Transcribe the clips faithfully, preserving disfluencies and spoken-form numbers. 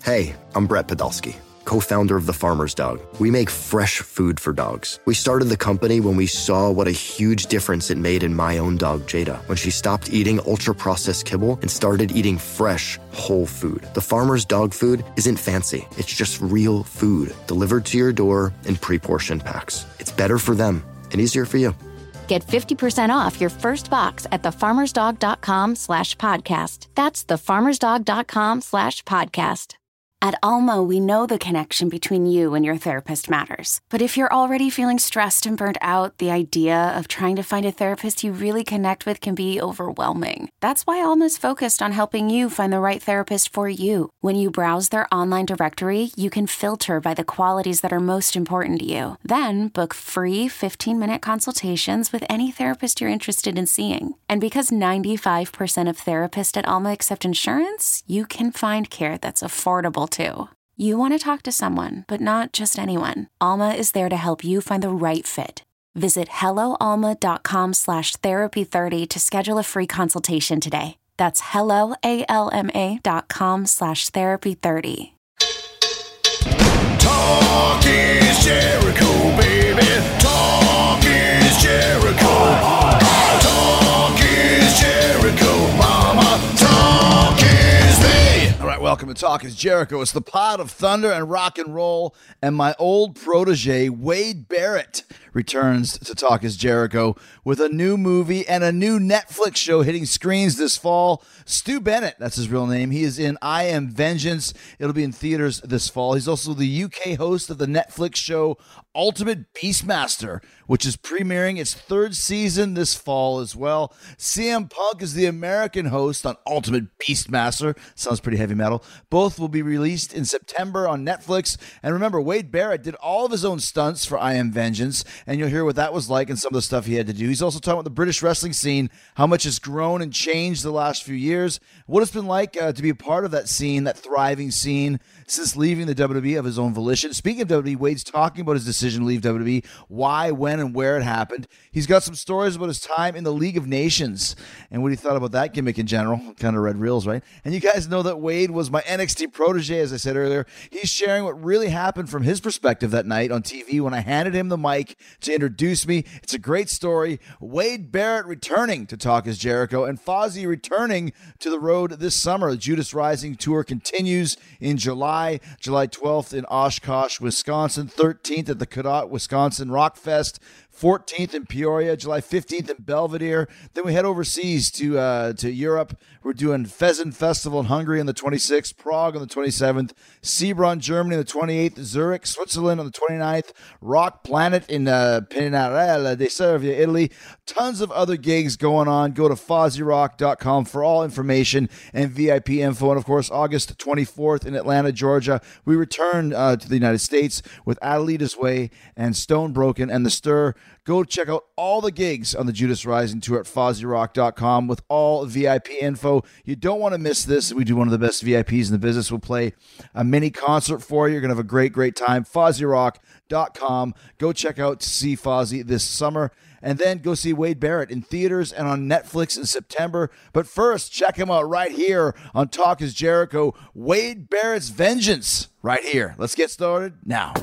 Hey, I'm Brett Podolsky, co-founder of The Farmer's Dog. We make fresh food for dogs. We started the company when we saw what a huge difference it made in my own dog, Jada, when she stopped eating ultra-processed kibble and started eating fresh, whole food. The Farmer's Dog food isn't fancy. It's just real food delivered to your door in pre-portioned packs. It's better for them and easier for you. Get fifty percent off your first box at thefarmersdog.com slash podcast. That's thefarmersdog.com slash podcast. At Alma, we know the connection between you and your therapist matters. But if you're already feeling stressed and burnt out, the idea of trying to find a therapist you really connect with can be overwhelming. That's why Alma's focused on helping you find the right therapist for you. When you browse their online directory, you can filter by the qualities that are most important to you. Then book free fifteen-minute consultations with any therapist you're interested in seeing. And because ninety-five percent of therapists at Alma accept insurance, you can find care that's affordable too. You want to talk to someone, but not just anyone. Alma is there to help you find the right fit. Visit helloalma.com slash therapy 30 to schedule a free consultation today. That's helloalma dot com slash therapy 30. Talk is Jericho, baby. Talk is Jericho. Talk is Jericho, mama. Talk is me. All right, welcome to Talk is Jericho. It's the pod of thunder and rock and roll, and my old protege, Wade Barrett, returns to Talk is Jericho with a new movie and a new Netflix show hitting screens this fall. Stu Bennett, that's his real name. He is in I Am Vengeance. It'll be in theaters this fall. He's also the U K host of the Netflix show Ultimate Beastmaster, which is premiering its third season this fall as well. C M Punk is the American host on Ultimate Beastmaster. Sounds pretty heavy metal. Both will be released in September on Netflix. And remember, Wade Barrett did all of his own stunts for I Am Vengeance, and you'll hear what that was like and some of the stuff he had to do. He's also talking about the British wrestling scene, how much has grown and changed the last few years, what it's been like uh, to be a part of that scene, that thriving scene, since leaving the W W E of his own volition. Speaking of W W E, Wade's talking about his decision to leave W W E, why, when, and where it happened. He's got some stories about his time in the League of Nations and what he thought about that gimmick in general. Kind of red reels, right? And you guys know that Wade was my N X T protege, as I said earlier. He's sharing what really happened from his perspective that night on T V when I handed him the mic to introduce me. It's a great story. Wade Barrett returning to Talk is Jericho, and Fozzy returning to the road this summer. The Judas Rising tour continues in July. July twelfth in Oshkosh, Wisconsin, thirteenth at the Cadott, Wisconsin Rock Fest, fourteenth in Peoria, July fifteenth in Belvedere. Then we head overseas to uh, to Europe. We're doing Pheasant Festival in Hungary on the twenty-sixth, Prague on the twenty-seventh, Sebron, Germany on the twenty-eighth, Zurich, Switzerland on the twenty-ninth, Rock Planet in uh, Pinarella di Servia, Italy. Tons of other gigs going on. Go to fozzy rock dot com for all information and V I P info. And, of course, August twenty-fourth in Atlanta, Georgia, we return uh, to the United States with Adelita's Way and Stone Broken and The Stir. Go check out all the gigs on the Judas Rising tour at fozzy rock dot com with all V I P info. You don't want to miss this. We do one of the best V I Ps in the business. We'll play a mini concert for you. You're going to have a great, great time. fozzy rock dot com. Go check out to see Fozzy this summer. And then go see Wade Barrett in theaters and on Netflix in September. But first, check him out right here on Talk is Jericho. Wade Barrett's Vengeance right here. Let's get started now.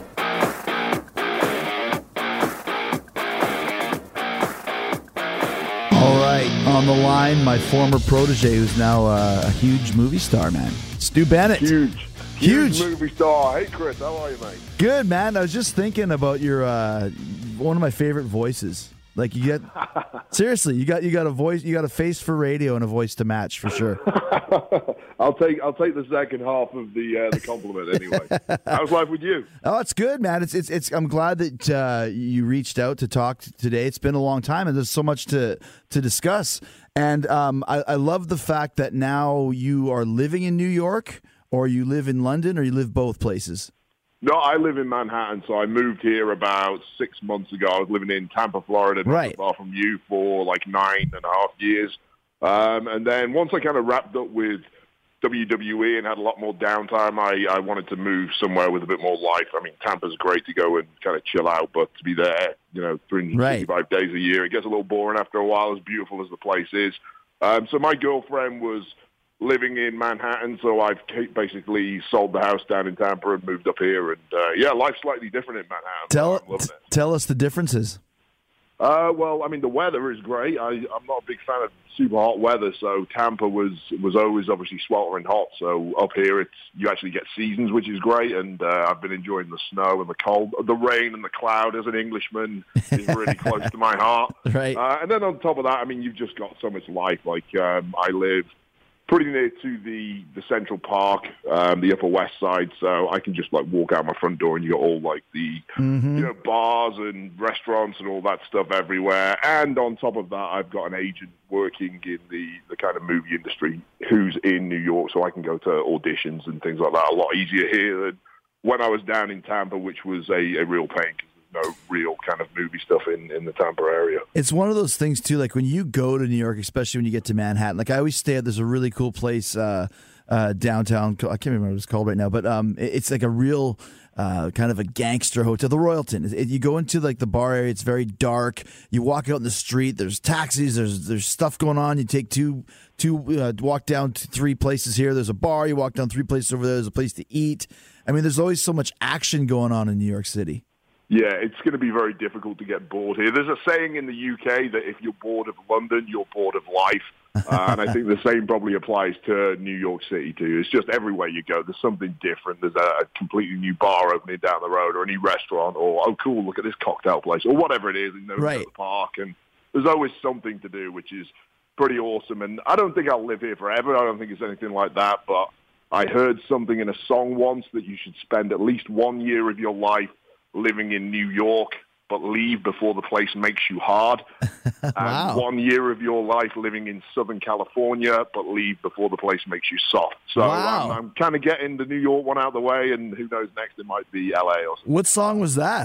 All right, on the line, my former protege, who's now uh, a huge movie star, man. Stu Bennett. Huge. Huge. Huge movie star. Hey, Chris, how are you, mate? Good, man. I was just thinking about your uh, one of my favorite voices. Like you get seriously, you got you got a voice, you got a face for radio and a voice to match for sure. I'll take I'll take the second half of the uh, the compliment anyway. How's life with you? Oh, it's good, man. It's it's it's. I'm glad that uh, you reached out to talk today. It's been a long time, and there's so much to to discuss. And um, I, I love the fact that now you are living in New York, or you live in London, or you live both places. No, I live in Manhattan, so I moved here about six months ago. I was living in Tampa, Florida, not right. far from you, for like nine and a half years. Um, and then once I kind of wrapped up with W W E and had a lot more downtime, I, I wanted to move somewhere with a bit more life. I mean, Tampa's great to go and kind of chill out, but to be there, you know, three hundred sixty-five right. days a year, it gets a little boring after a while, as beautiful as the place is. Um, so my girlfriend was living in Manhattan, so I've basically sold the house down in Tampa and moved up here. And uh, yeah, life's slightly different in Manhattan. Tell, I'm loving it. tell us the differences. Uh, well, I mean, the weather is great. I, I'm not a big fan of super hot weather, so Tampa was was always obviously sweltering hot. So up here, it's you actually get seasons, which is great. And uh, I've been enjoying the snow and the cold, the rain and the cloud. As an Englishman, is really close to my heart. Right. Uh, and then on top of that, I mean, you've just got so much life. Like um, I live pretty near to the, the Central Park, um, the Upper West Side, so I can just like walk out my front door and you got all like the mm-hmm. you know bars and restaurants and all that stuff everywhere. And on top of that, I've got an agent working in the, the kind of movie industry who's in New York, so I can go to auditions and things like that a lot easier here than when I was down in Tampa, which was a, a real pain. No real kind of movie stuff in, in the Tampa area. It's one of those things, too, like when you go to New York, especially when you get to Manhattan, like I always stay at, there's a really cool place uh, uh, downtown, I can't remember what it's called right now, but um, it's like a real uh, kind of a gangster hotel, the Royalton. It, you go into like the bar area, it's very dark, you walk out in the street, there's taxis, there's there's stuff going on, you take two, two uh, walk down to three places here, there's a bar, you walk down three places over there, there's a place to eat. I mean, there's always so much action going on in New York City. Yeah, it's going to be very difficult to get bored here. There's a saying in the U K that if you're bored of London, you're bored of life. Uh, and I think the same probably applies to New York City, too. It's just everywhere you go, there's something different. There's a, a completely new bar opening down the road or a new restaurant or, oh, cool, look at this cocktail place or whatever it is, you know, right. the park. And there's always something to do, which is pretty awesome. And I don't think I'll live here forever. I don't think it's anything like that. But I heard something in a song once that you should spend at least one year of your life living in New York, but leave before the place makes you hard. Wow. And one year of your life living in Southern California, but leave before the place makes you soft. So wow. I'm, I'm kind of getting the New York one out of the way, and who knows, next it might be L A or something. What song was that?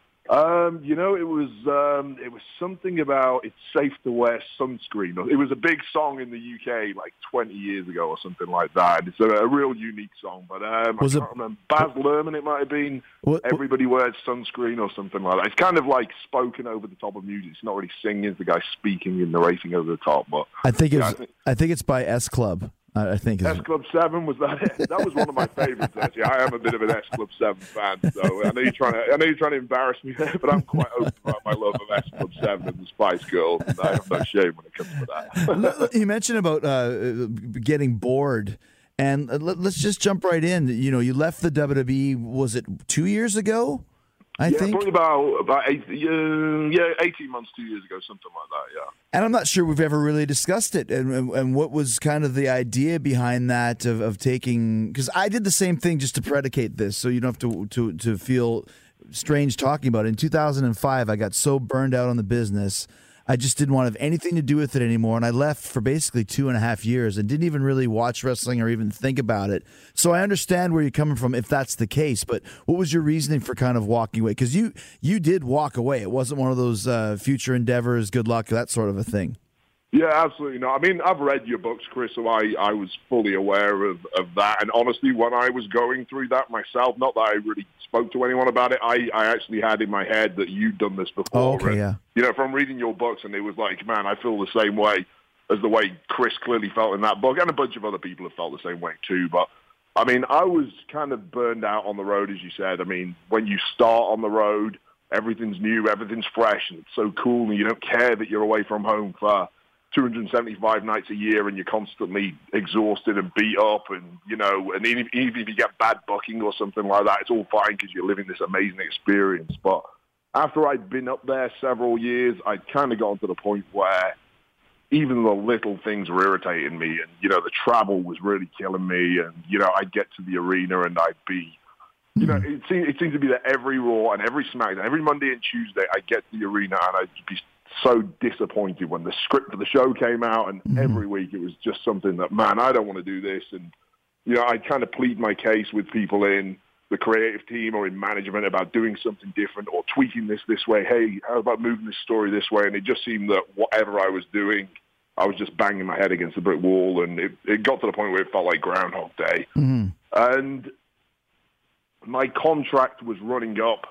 Um, you know, it was um, it was something about it's safe to wear sunscreen. It was a big song in the U K like twenty years ago or something like that. It's a, a real unique song, but um, I was can't it, remember. Baz Luhrmann, it might have been. What, Everybody wears sunscreen or something like that. It's kind of like spoken over the top of music. It's not really singing. It's the guy speaking and narrating over the top. But I think, it yeah, was, I, think I think it's by S Club. I think S Club seven, was that it? That was one of my favorites. Actually, I am a bit of an S Club seven fan, so I know you're trying to. I know you're trying to embarrass me there, but I'm quite open about my love of S Club seven and the Spice Girls, and I have no shame when it comes to that. You mentioned about uh, getting bored, and let's just jump right in. You know, you left the W W E. Was it two years ago? I yeah, think probably about about eight, uh, yeah, eighteen months, two years ago, something like that. Yeah. And I'm not sure we've ever really discussed it, and and, and what was kind of the idea behind that of, of taking, because I did the same thing just to predicate this, so you don't have to to to feel strange talking about it. In two thousand five, I got so burned out on the business, I just didn't want to have anything to do with it anymore, and I left for basically two and a half years and didn't even really watch wrestling or even think about it. So I understand where you're coming from if that's the case, but what was your reasoning for kind of walking away? Because you, you did walk away. It wasn't one of those uh, future endeavors, good luck, that sort of a thing. Yeah, absolutely not. I mean, I've read your books, Chris, so I, I was fully aware of, of that. And honestly, when I was going through that myself, not that I really spoke to anyone about it, I, I actually had in my head that you'd done this before. Oh, okay, and, yeah. You know, from reading your books, and it was like, man, I feel the same way as the way Chris clearly felt in that book, and a bunch of other people have felt the same way too. But, I mean, I was kind of burned out on the road, as you said. I mean, when you start on the road, everything's new, everything's fresh, and it's so cool, and you don't care that you're away from home for two hundred seventy-five nights a year, and you're constantly exhausted and beat up, and you know, and even, even if you get bad booking or something like that, it's all fine because you're living this amazing experience. But after I'd been up there several years, I'd kind of gotten to the point where even the little things were irritating me, and you know, the travel was really killing me, and you know, I'd get to the arena and I'd be, you know, it seemed, it seemed to be that every Raw and every SmackDown, every Monday and Tuesday, I'd get to the arena and I'd be so disappointed when the script for the show came out, and mm-hmm. every week it was just something that, man, I don't want to do this. And, you know, I kind of plead my case with people in the creative team or in management about doing something different or tweaking this this way. Hey, how about moving this story this way? And it just seemed that whatever I was doing, I was just banging my head against the brick wall. And it, it got to the point where it felt like Groundhog Day. Mm-hmm. And my contract was running up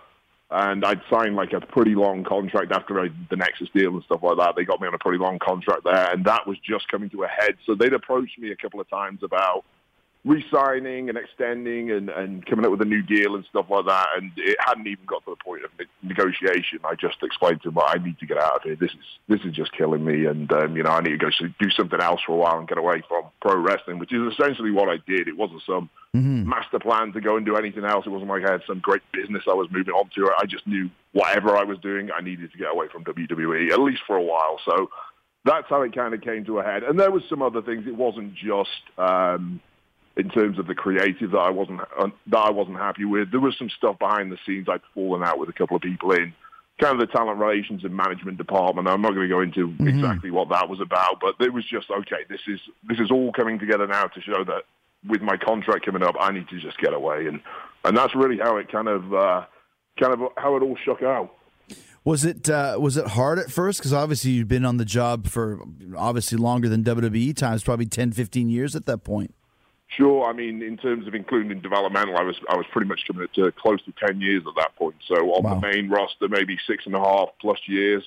And I'd signed like a pretty long contract after I, the Nexus deal and stuff like that. They got me on a pretty long contract there, and that was just coming to a head. So they'd approached me a couple of times about re-signing and extending and, and coming up with a new deal and stuff like that. And it hadn't even got to the point of negotiation. I just explained to them, well, I need to get out of here. This is this is just killing me. And, um, you know, I need to go do something else for a while and get away from pro wrestling, which is essentially what I did. It wasn't some mm-hmm. master plan to go and do anything else. It wasn't like I had some great business I was moving on to. I just knew whatever I was doing, I needed to get away from W W E, at least for a while. So that's how it kind of came to a head. And there was some other things. It wasn't just... Um, in terms of the creative that I wasn't uh, that I wasn't happy with. There was some stuff behind the scenes I'd fallen out with a couple of people in kind of the talent relations and management department. I'm not going to go into mm-hmm. exactly what that was about, but it was just, okay, this is this is all coming together now to show that with my contract coming up, I need to just get away. And and that's really how it kind of uh, kind of how it all shook out. Was it uh, was it hard at first? Because obviously you'd been on the job for obviously longer than W W E times, probably ten, fifteen years at that point. Sure. I mean, in terms of including developmental, I was I was pretty much coming to close to ten years at that point. So on wow. the main roster, maybe six and a half plus years.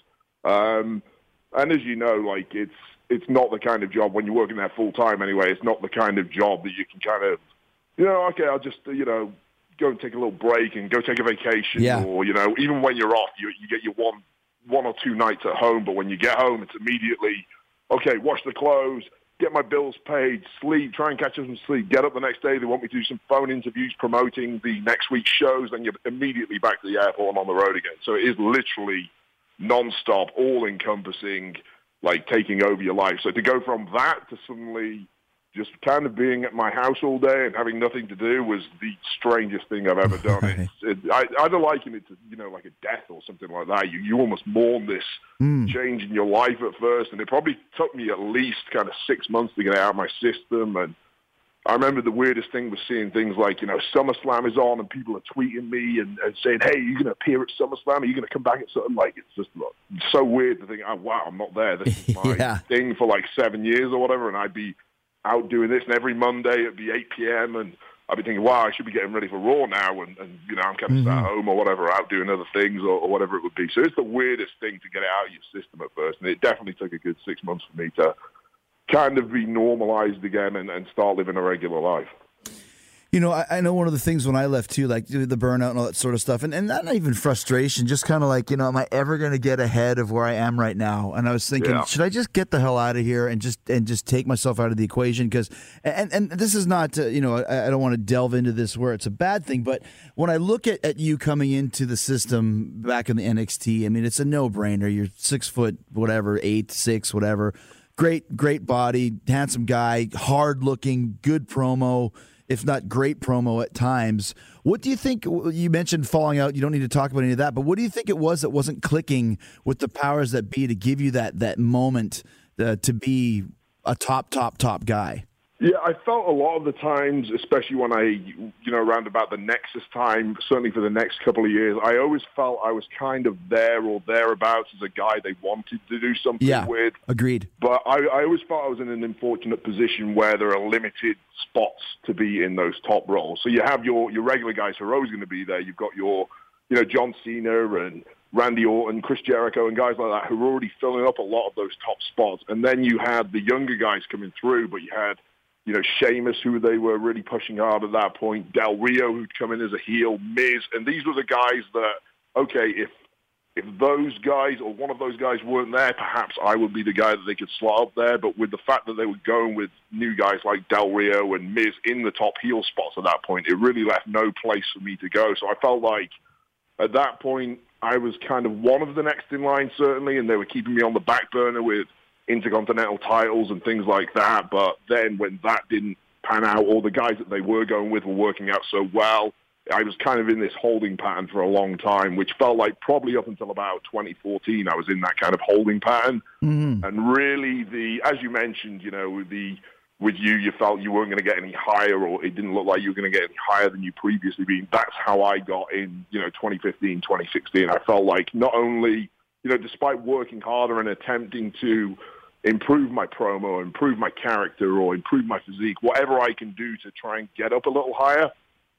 Um, and as you know, like it's it's not the kind of job when you're working there full time. Anyway, it's not the kind of job that you can kind of, you know, okay, I'll just you know go and take a little break and go take a vacation, yeah. or you know, even when you're off, you you get your one one or two nights at home. But when you get home, it's immediately okay. Wash the clothes. Get my bills paid, sleep, try and catch up some sleep, get up the next day. They want me to do some phone interviews promoting the next week's shows. Then you're immediately back to the airport and on the road again. So it is literally nonstop, all-encompassing, like taking over your life. So to go from that to suddenly just kind of being at my house all day and having nothing to do was the strangest thing I've ever done. Right. It's, it, I, I'd liken it to, you know, like a death or something like that. You you almost mourn this mm. change in your life at first, and it probably took me at least kind of six months to get it out of my system. And I remember the weirdest thing was seeing things like, you know, SummerSlam is on and people are tweeting me and, and saying, hey, are you going to appear at SummerSlam? Are you going to come back at something? Like, it's just look, it's so weird to think, oh, wow, I'm not there. This is my yeah. thing for like seven years or whatever, and I'd be out doing this, and every Monday it'd be eight p.m. and I'd be thinking, wow, I should be getting ready for Raw now, and, and you know, I'm kind of mm-hmm. at home or whatever, out doing other things or, or whatever it would be. So it's the weirdest thing to get it out of your system at first, and it definitely took a good six months for me to kind of be normalized again and, and start living a regular life. You know, I, I know one of the things when I left too, like the burnout and all that sort of stuff, and, and not even frustration, just kind of like, you know, am I ever going to get ahead of where I am right now? And I was thinking, yeah. should I just get the hell out of here and just and just take myself out of the equation? Because, and, and this is not, uh, you know, I, I don't want to delve into this where it's a bad thing, but when I look at, at you coming into the system back in the N X T, I mean, it's a no-brainer. You're six foot, whatever, eight, six, whatever. Great, great body, handsome guy, hard-looking, good promo, if not great promo at times. What do you think? You mentioned falling out. You don't need to talk about any of that, but what do you think it was that wasn't clicking with the powers that be to give you that that moment uh, to be a top, top, top guy? Yeah, I felt a lot of the times, especially when I, you know, around about the Nexus time, certainly for the next couple of years, I always felt I was kind of there or thereabouts as a guy they wanted to do something yeah, with. Agreed. But I, I always felt I was in an unfortunate position where there are limited spots to be in those top roles. So you have your, your regular guys who are always going to be there. You've got your, you know, John Cena and Randy Orton, Chris Jericho, and guys like that who are already filling up a lot of those top spots. And then you had the younger guys coming through, but you had, you know, Sheamus, who they were really pushing hard at that point, Del Rio, who'd come in as a heel, Miz, and these were the guys that, okay, if if those guys or one of those guys weren't there, perhaps I would be the guy that they could slot up there. But with the fact that they were going with new guys like Del Rio and Miz in the top heel spots at that point, it really left no place for me to go. So I felt like at that point I was kind of one of the next in line, certainly, and they were keeping me on the back burner with intercontinental titles and things like that. But then when that didn't pan out, or the guys that they were going with were working out so well, I was kind of in this holding pattern for a long time, which felt like probably up until about twenty fourteen, I was in that kind of holding pattern. Mm-hmm. And really, the as you mentioned, you know, the with you, you felt you weren't going to get any higher, or it didn't look like you were going to get any higher than you previously been. That's how I got in, you know, twenty fifteen, twenty sixteen. I felt like not only, you know, despite working harder and attempting to improve my promo, improve my character, or improve my physique, whatever I can do to try and get up a little higher,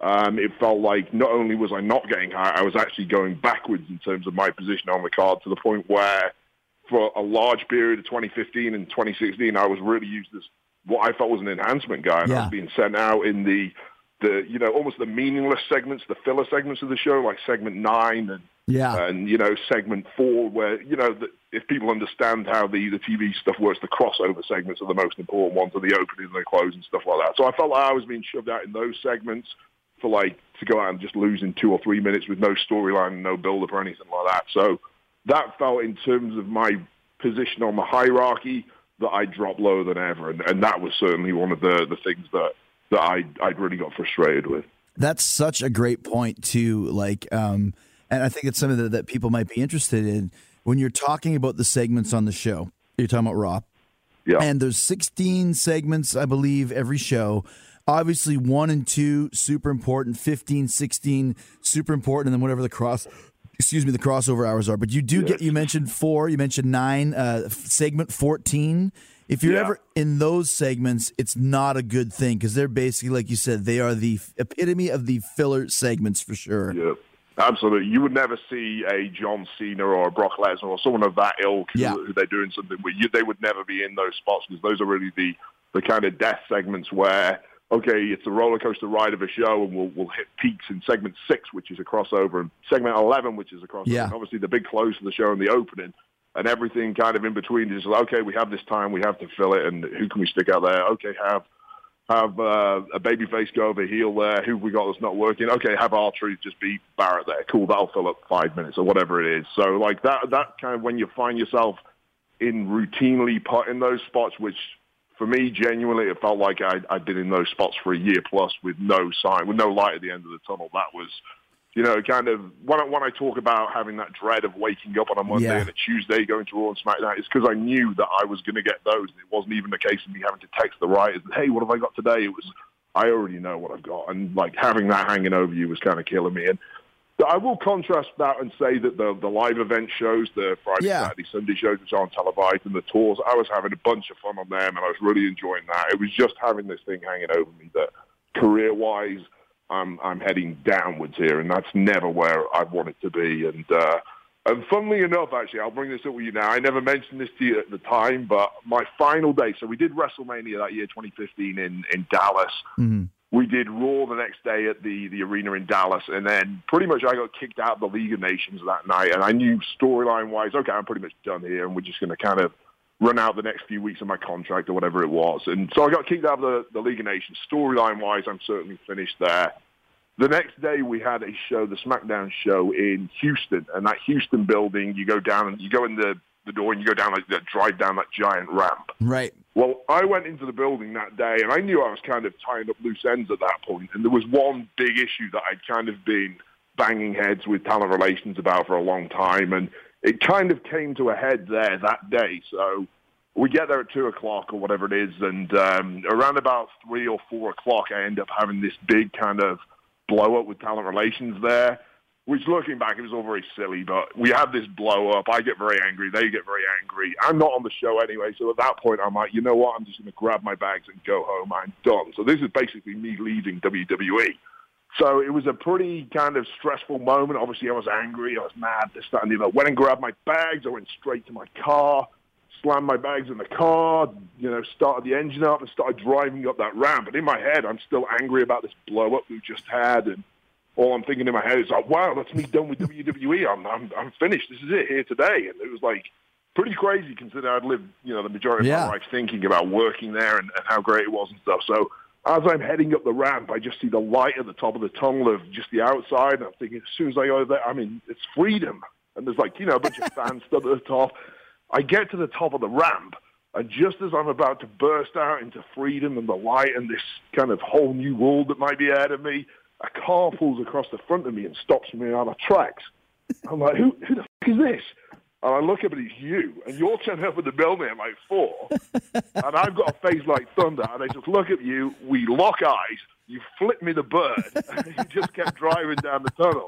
Um, it felt like not only was I not getting higher, I was actually going backwards in terms of my position on the card, to the point where for a large period of twenty fifteen and twenty sixteen, I was really used as what I felt was an enhancement guy. And Yeah. I was being sent out in the, the, you know, almost the meaningless segments, the filler segments of the show, like segment nine and, Yeah. and you know, segment four, where, you know, the, if people understand how the, the T V stuff works, the crossover segments are the most important ones, or the opening and the close and stuff like that. So I felt like I was being shoved out in those segments for, like, to go out and just lose in two or three minutes with no storyline, no build-up or anything like that. So that felt, in terms of my position on the hierarchy, that I dropped lower than ever. And, and that was certainly one of the, the things that, that I, I'd really got frustrated with. That's such a great point, too. Like, um, and I think it's something that, that people might be interested in. When you're talking about the segments on the show, you're talking about Raw. Yeah. And there's sixteen segments, I believe, every show. Obviously, one and two, super important. fifteen, sixteen, super important. And then whatever the cross, excuse me, the crossover hours are. But you do yes. get, you mentioned four, you mentioned nine, uh, segment fourteen. If you're Yeah. ever in those segments, it's not a good thing, because they're basically, like you said, they are the epitome of the filler segments for sure. Yeah. Absolutely. You would never see a John Cena or a Brock Lesnar or someone of that ilk Yeah. who they're doing something with. You, they would never be in those spots, because those are really the, the kind of death segments where, okay, it's a roller coaster ride of a show, and we'll, we'll hit peaks in segment six, which is a crossover, and segment eleven, which is a crossover. Yeah. And obviously the big close of the show and the opening, and everything kind of in between is like, okay, we have this time, we have to fill it, and who can we stick out there? Okay, have have uh, a babyface go over heel there. Who have we got that's not working? Okay, have R-Truth just beat Barrett there. Cool, that'll fill up five minutes or whatever it is. So like that, that kind of, when you find yourself in routinely put in those spots, which for me, genuinely, it felt like I'd, I'd been in those spots for a year plus with no sign, with no light at the end of the tunnel. That was, you know, kind of, when I, when I talk about having that dread of waking up on a Monday Yeah. and a Tuesday going to Raw and SmackDown, it's because I knew that I was going to get those. And it wasn't even a case of me having to text the writers, hey, what have I got today? It was, I already know what I've got. And, like, having that hanging over you was kind of killing me. And I will contrast that and say that the the live event shows, the Friday, Yeah. Saturday, Sunday shows, which aren't televised, and the tours, I was having a bunch of fun on them, and I was really enjoying that. It was just having this thing hanging over me that, career-wise, I'm I'm heading downwards here, and that's never where I want it to be. And uh, and funnily enough, actually, I'll bring this up with you now. I never mentioned this to you at the time, but my final day, so we did WrestleMania that year, twenty fifteen, in, in Dallas. Mm-hmm. We did Raw the next day at the, the arena in Dallas, and then pretty much I got kicked out of the League of Nations that night, and I knew storyline-wise, okay, I'm pretty much done here, and we're just going to kind of run out the next few weeks of my contract or whatever it was. And so I got kicked out of the, the League of Nations. Storyline-wise, I'm certainly finished there. The next day we had a show, the SmackDown show in Houston, and that Houston building, you go down and you go in the, the door and you go down, like, drive down that giant ramp. Right. Well, I went into the building that day, and I knew I was kind of tying up loose ends at that point, and there was one big issue that I'd kind of been banging heads with talent relations about for a long time, and it kind of came to a head there that day. So we get there at two o'clock or whatever it is, and um, around about three or four o'clock, I end up having this big kind of blow-up with talent relations there, which, looking back, it was all very silly, but we have this blow-up. I get very angry. They get very angry. I'm not on the show anyway, so at that point, I'm like, you know what? I'm just going to grab my bags and go home. I'm done. So this is basically me leaving W W E. So it was a pretty kind of stressful moment. Obviously, I was angry. I was mad. This, that, and the other. Went and grabbed my bags. I went straight to my car, slammed my bags in the car, you know, started the engine up and started driving up that ramp. And in my head, I'm still angry about this blow-up we just had, and all I'm thinking in my head is like, wow, that's me done with W W E. I'm, I'm, I'm finished. This is it here today. And it was like pretty crazy considering I'd lived, you know, the majority Yeah. of my life thinking about working there and, and how great it was and stuff. So as I'm heading up the ramp, I just see the light at the top of the tunnel of just the outside. And I'm thinking, as soon as I go there, I mean, it's freedom. And there's like, you know, a bunch of fans stood at the top. I get to the top of the ramp, and just as I'm about to burst out into freedom and the light and this kind of whole new world that might be ahead of me, a car pulls across the front of me and stops me on the tracks. I'm like, who, who the f*** is this? And I look up and it's you, and you're turning up at the building at like four, and I've got a face like thunder, and I just look at you, we lock eyes, you flip me the bird, and you just kept driving down the tunnel.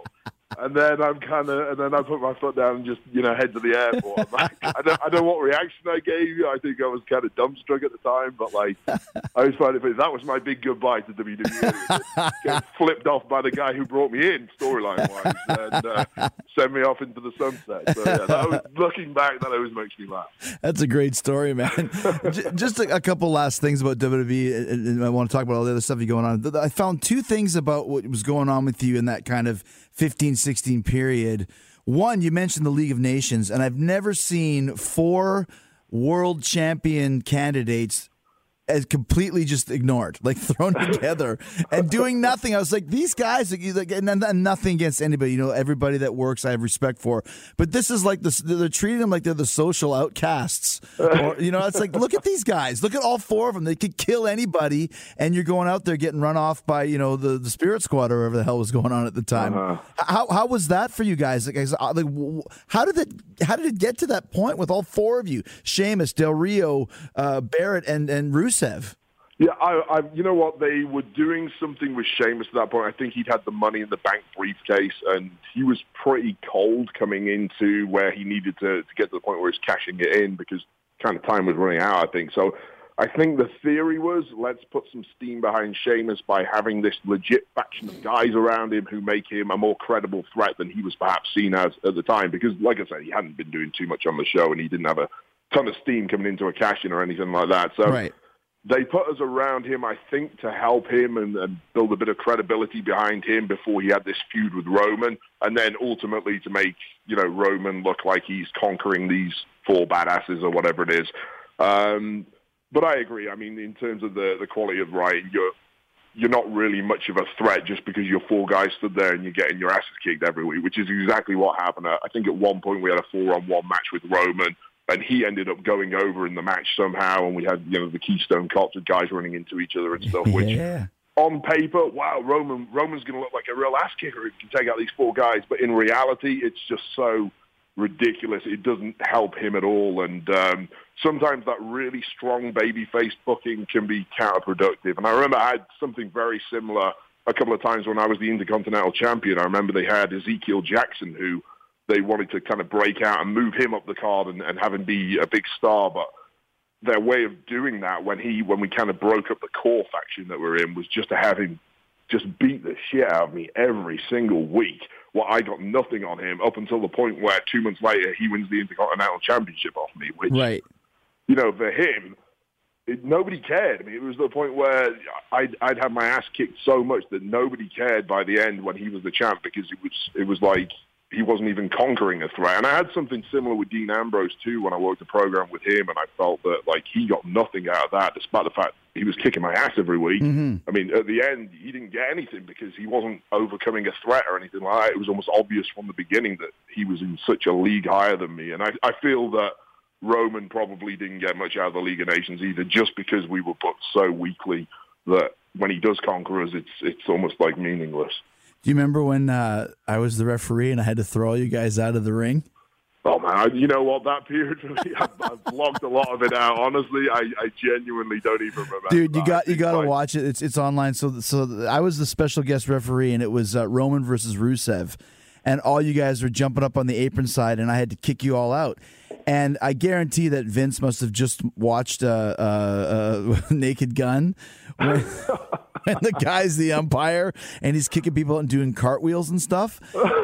And then I'm kind of, and then I put my foot down and just, you know, head to the airport. I'm like, I don't, I don't know what reaction I gave you. I think I was kind of dumbstruck at the time, but like, I always find it funny. That was my big goodbye to W W E. Get flipped off by the guy who brought me in, storyline wise, and uh, send me off into the sunset. So yeah, that was, looking back, that always makes me laugh. That's a great story, man. Just a, a couple last things about W W E, and I want to talk about all the other stuff you going on. I found two things about what was going on with you in that kind of fifteen sixteen period. One, you mentioned the League of Nations, and I've never seen four world champion candidates as completely just ignored, like thrown together and doing nothing. I was like, these guys, like, and, and nothing against anybody, you know, everybody that works, I have respect for. But this is like this, they're treating them like they're the social outcasts. Or, you know, it's like, look at these guys. Look at all four of them. They could kill anybody, and you're going out there getting run off by, you know, the, the Spirit Squad or whatever the hell was going on at the time. Uh-huh. How how was that for you guys? Like, like, how did it how did it get to that point with all four of you? Sheamus, Del Rio, uh, Barrett, and and Rusev. Yeah, I, I, you know what? They were doing something with Sheamus at that point. I think he'd had the Money in the Bank briefcase, and he was pretty cold coming into where he needed to, to get to the point where he's cashing it in because kind of time was running out, I think. So I think the theory was, let's put some steam behind Sheamus by having this legit faction of guys around him who make him a more credible threat than he was perhaps seen as at the time. Because, like I said, he hadn't been doing too much on the show, and he didn't have a ton of steam coming into a cash-in or anything like that. So. Right. They put us around him, I think, to help him and, and build a bit of credibility behind him before he had this feud with Roman, and then ultimately to make, you know, Roman look like he's conquering these four badasses or whatever it is. Um, but I agree. I mean, in terms of the, the quality of writing, you're you're not really much of a threat just because your four guys stood there and you're getting your asses kicked every week, which is exactly what happened. I think at one point we had a four-on-one match with Roman, and he ended up going over in the match somehow, and we had, you know, the Keystone Cops with guys running into each other and stuff, which yeah. on paper, wow, Roman Roman's going to look like a real ass kicker if he can take out these four guys. But in reality, it's just so ridiculous. It doesn't help him at all. And um, sometimes that really strong babyface booking can be counterproductive. And I remember I had something very similar a couple of times when I was the Intercontinental Champion. I remember they had Ezekiel Jackson, who they wanted to kind of break out and move him up the card and, and have him be a big star. But their way of doing that when he when we kind of broke up the core faction that we're in was just to have him just beat the shit out of me every single week. Well, I got nothing on him up until the point where two months later he wins the Intercontinental Championship off me, which, right. you know, for him, it, nobody cared. I mean, it was the point where I'd, I'd have my ass kicked so much that nobody cared by the end when he was the champ, because it was it was like he wasn't even conquering a threat. And I had something similar with Dean Ambrose, too, when I worked the program with him, and I felt that, like, he got nothing out of that, despite the fact he was kicking my ass every week. Mm-hmm. I mean, at the end, he didn't get anything because he wasn't overcoming a threat or anything like that. It was almost obvious from the beginning that he was in such a league higher than me. And I, I feel that Roman probably didn't get much out of the League of Nations either, just because we were booked so weakly that when he does conquer us, it's it's almost like meaningless. Do you remember when uh, I was the referee and I had to throw all you guys out of the ring? Oh, man, I, you know what? That period, I've, I've blocked a lot of it out. Honestly, I, I genuinely don't even remember. Dude, you that. got you got to like, watch it. It's it's online. So so I was the special guest referee, and it was uh, Roman versus Rusev, and all you guys were jumping up on the apron side, and I had to kick you all out. And I guarantee that Vince must have just watched uh, uh, uh, Naked Gun when, when the guy's the umpire and he's kicking people out and doing cartwheels and stuff.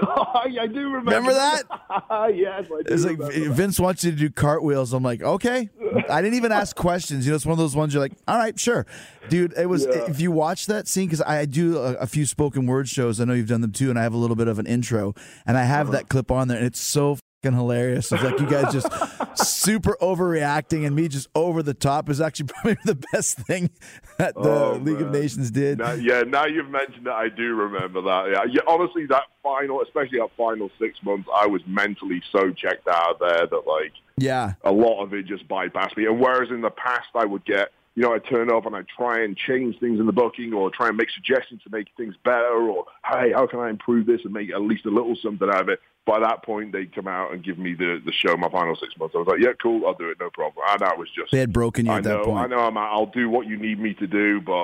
I do remember. Remember that? Yes, I do. It's like that. Vince wants you to do cartwheels. I'm like, okay. I didn't even ask questions. You know, it's one of those ones you're like, all right, sure, dude. It was Yeah. if you watch that scene, because I do a, a few spoken word shows. I know you've done them too, and I have a little bit of an intro, and I have uh-huh. that clip on there, and it's so fucking hilarious. It's like you guys just super overreacting, and me just over the top is actually probably the best thing that the Oh, League man. of Nations did. Now, yeah, now you've mentioned it, I do remember that. Yeah. yeah, honestly, that final, especially that final six months, I was mentally so checked out of there that, like, Yeah. a lot of it just bypassed me. And whereas in the past I would get, you know, I'd turn up and I'd try and change things in the booking or try and make suggestions to make things better, or, hey, how can I improve this and make at least a little something out of it? By that point, they'd come out and give me the, the show my final six months. I was like, yeah, cool, I'll do it, no problem. And that was just... They had broken you I at know, that point. I know, I'm, I'll do what you need me to do, but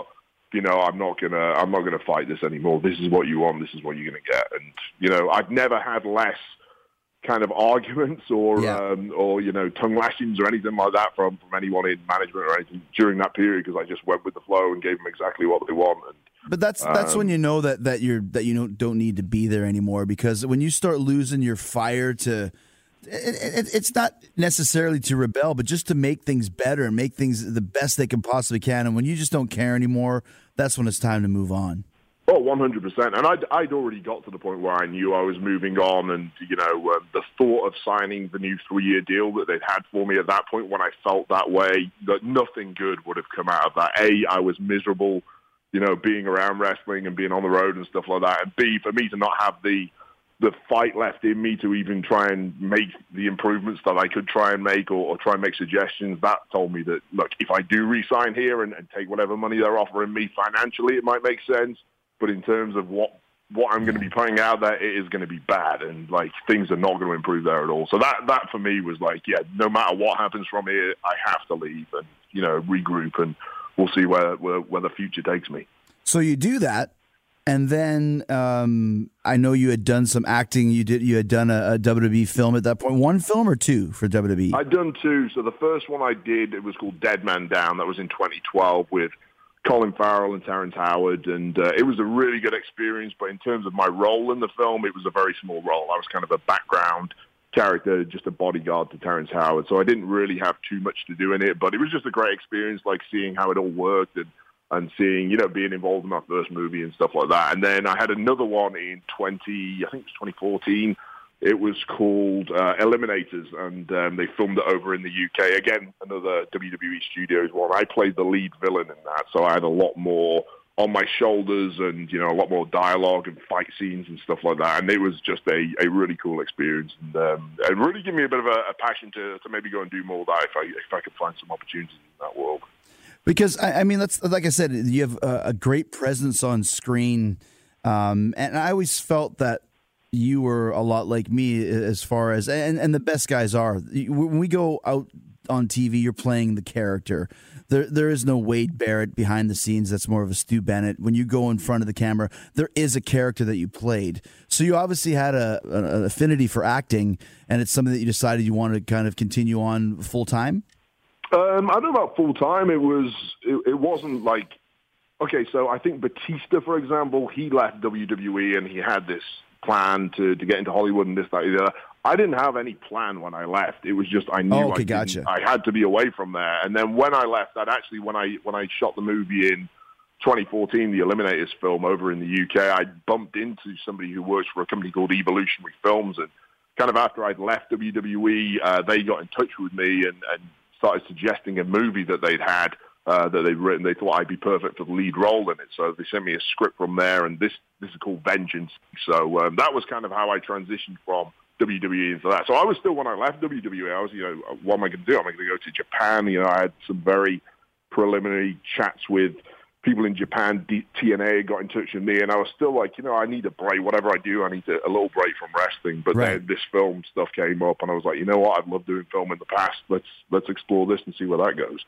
you know, I'm not gonna, I'm not gonna fight this anymore. This is what you want. This is what you're gonna get. And you know, I've never had less kind of arguments or, Yeah. um, or you know, tongue lashings or anything like that from from anyone in management or anything during that period, because I just went with the flow and gave them exactly what they want. And But that's that's Um, when you know that, that you're that you don't don't need to be there anymore, because when you start losing your fire to, it, it, it's not necessarily to rebel, but just to make things better and make things the best they can possibly can. And when you just don't care anymore, that's when it's time to move on. Oh, one hundred percent. And I'd, I'd already got to the point where I knew I was moving on. And, you know, uh, the thought of signing the new three-year deal that they'd had for me at that point, when I felt that way, that nothing good would have come out of that. A, I was miserable, you know, being around wrestling and being on the road and stuff like that. And B, for me to not have the the fight left in me to even try and make the improvements that I could try and make, or, or try and make suggestions, that told me that, look, if I do re-sign here and, and take whatever money they're offering me financially, it might make sense. But in terms of what what I'm going to be putting out there, it is going to be bad, and like things are not going to improve there at all. So that that for me was like, yeah, no matter what happens from here, I have to leave and, you know, regroup, and we'll see where where, where the future takes me. So you do that, and then um, I know you had done some acting. You did you had done a, a W W E film at that point. One film or two for W W E? I'd done two. So the first one I did, it was called Dead Man Down. That was in twenty twelve with Colin Farrell and Terrence Howard, and uh, it was a really good experience. But in terms of my role in the film, it was a very small role. I was kind of a background character, just a bodyguard to Terrence Howard. So I didn't really have too much to do in it, but it was just a great experience, like seeing how it all worked and, and seeing, you know, being involved in my first movie and stuff like that. And then I had another one in twenty, I think it was twenty fourteen. It was called uh, Eliminators, and um, they filmed it over in the U K. Again, another W W E Studios one. I played the lead villain in that, so I had a lot more on my shoulders and, you know, a lot more dialogue and fight scenes and stuff like that. And it was just a, a really cool experience, and um, it really gave me a bit of a, a passion to, to maybe go and do more of that if I, if I could find some opportunities in that world. Because I, I mean, that's like I said, you have a, a great presence on screen, um, and I always felt that you were a lot like me as far as, and, and the best guys are. When we go out on T V, you're playing the character. There, there is no Wade Barrett behind the scenes. That's more of a Stu Bennett. When you go in front of the camera, there is a character that you played. So you obviously had a, an affinity for acting, and it's something that you decided you wanted to kind of continue on full time. Um, I don't know about full time. It was. It, it wasn't like. Okay, so I think Batista, for example, he left W W E and he had this plan to, to get into Hollywood and this, that, and the other. I didn't have any plan when I left. It was just I knew Oh, okay, I, gotcha. I had to be away from there. And then when I left, I'd actually when I when I shot the movie in twenty fourteen, the Eliminators film over in the U K, I bumped into somebody who works for a company called Evolutionary Films, and kind of after I'd left W W E, uh, they got in touch with me and, and started suggesting a movie that they'd had. Uh, that they'd written. They thought I'd be perfect for the lead role in it. So they sent me a script from there, and this this is called Vengeance. So um, that was kind of how I transitioned from W W E into that. So I was still, when I left W W E, I was, you know, what am I going to do? Am I going to go to Japan? You know, I had some very preliminary chats with people in Japan. D- T N A got in touch with me, and I was still like, you know, I need a break. Whatever I do, I need a, a little break from wrestling. But Right. then this film stuff came up, and I was like, you know what? I've loved doing film in the past. Let's let's explore this and see where that goes.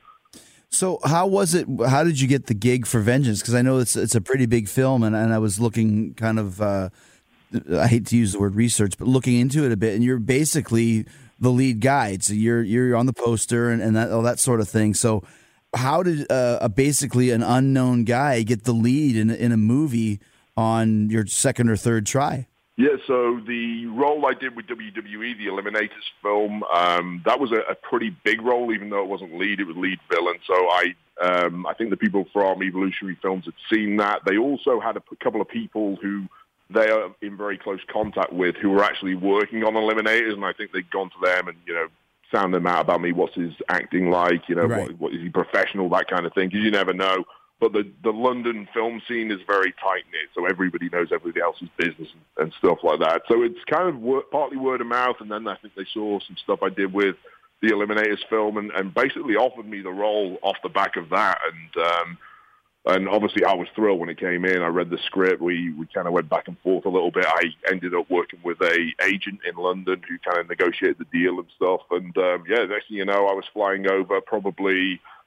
So how was it? How did you get the gig for Vengeance? Because I know it's it's a pretty big film, and, and I was looking kind of, uh, I hate to use the word research, but looking into it a bit, and you're basically the lead guy. So you're you're on the poster and, and that all that sort of thing. So how did uh, a basically an unknown guy get the lead in in a movie on your second or third try? Yeah, so the role I did with W W E, the Eliminators film, um, that was a, a pretty big role, even though it wasn't lead, it was lead villain. So I um, I think the people from Evolutionary Films had seen that. They also had a p- couple of people who they are in very close contact with who were actually working on Eliminators, and I think they'd gone to them and, you know, sound them out about me, what's his acting like, you know, Right. what, what is he professional, that kind of thing, because you never know. But the, the London film scene is very tight-knit, so everybody knows everybody else's business and, and stuff like that. So it's kind of wor- partly word of mouth, and then I think they saw some stuff I did with the Eliminators film and, and basically offered me the role off the back of that. And um, and obviously I was thrilled when it came in. I read the script. We, we kind of went back and forth a little bit. I ended up working with a agent in London who kind of negotiated the deal and stuff. And, um, yeah, next thing you know, I was flying over probably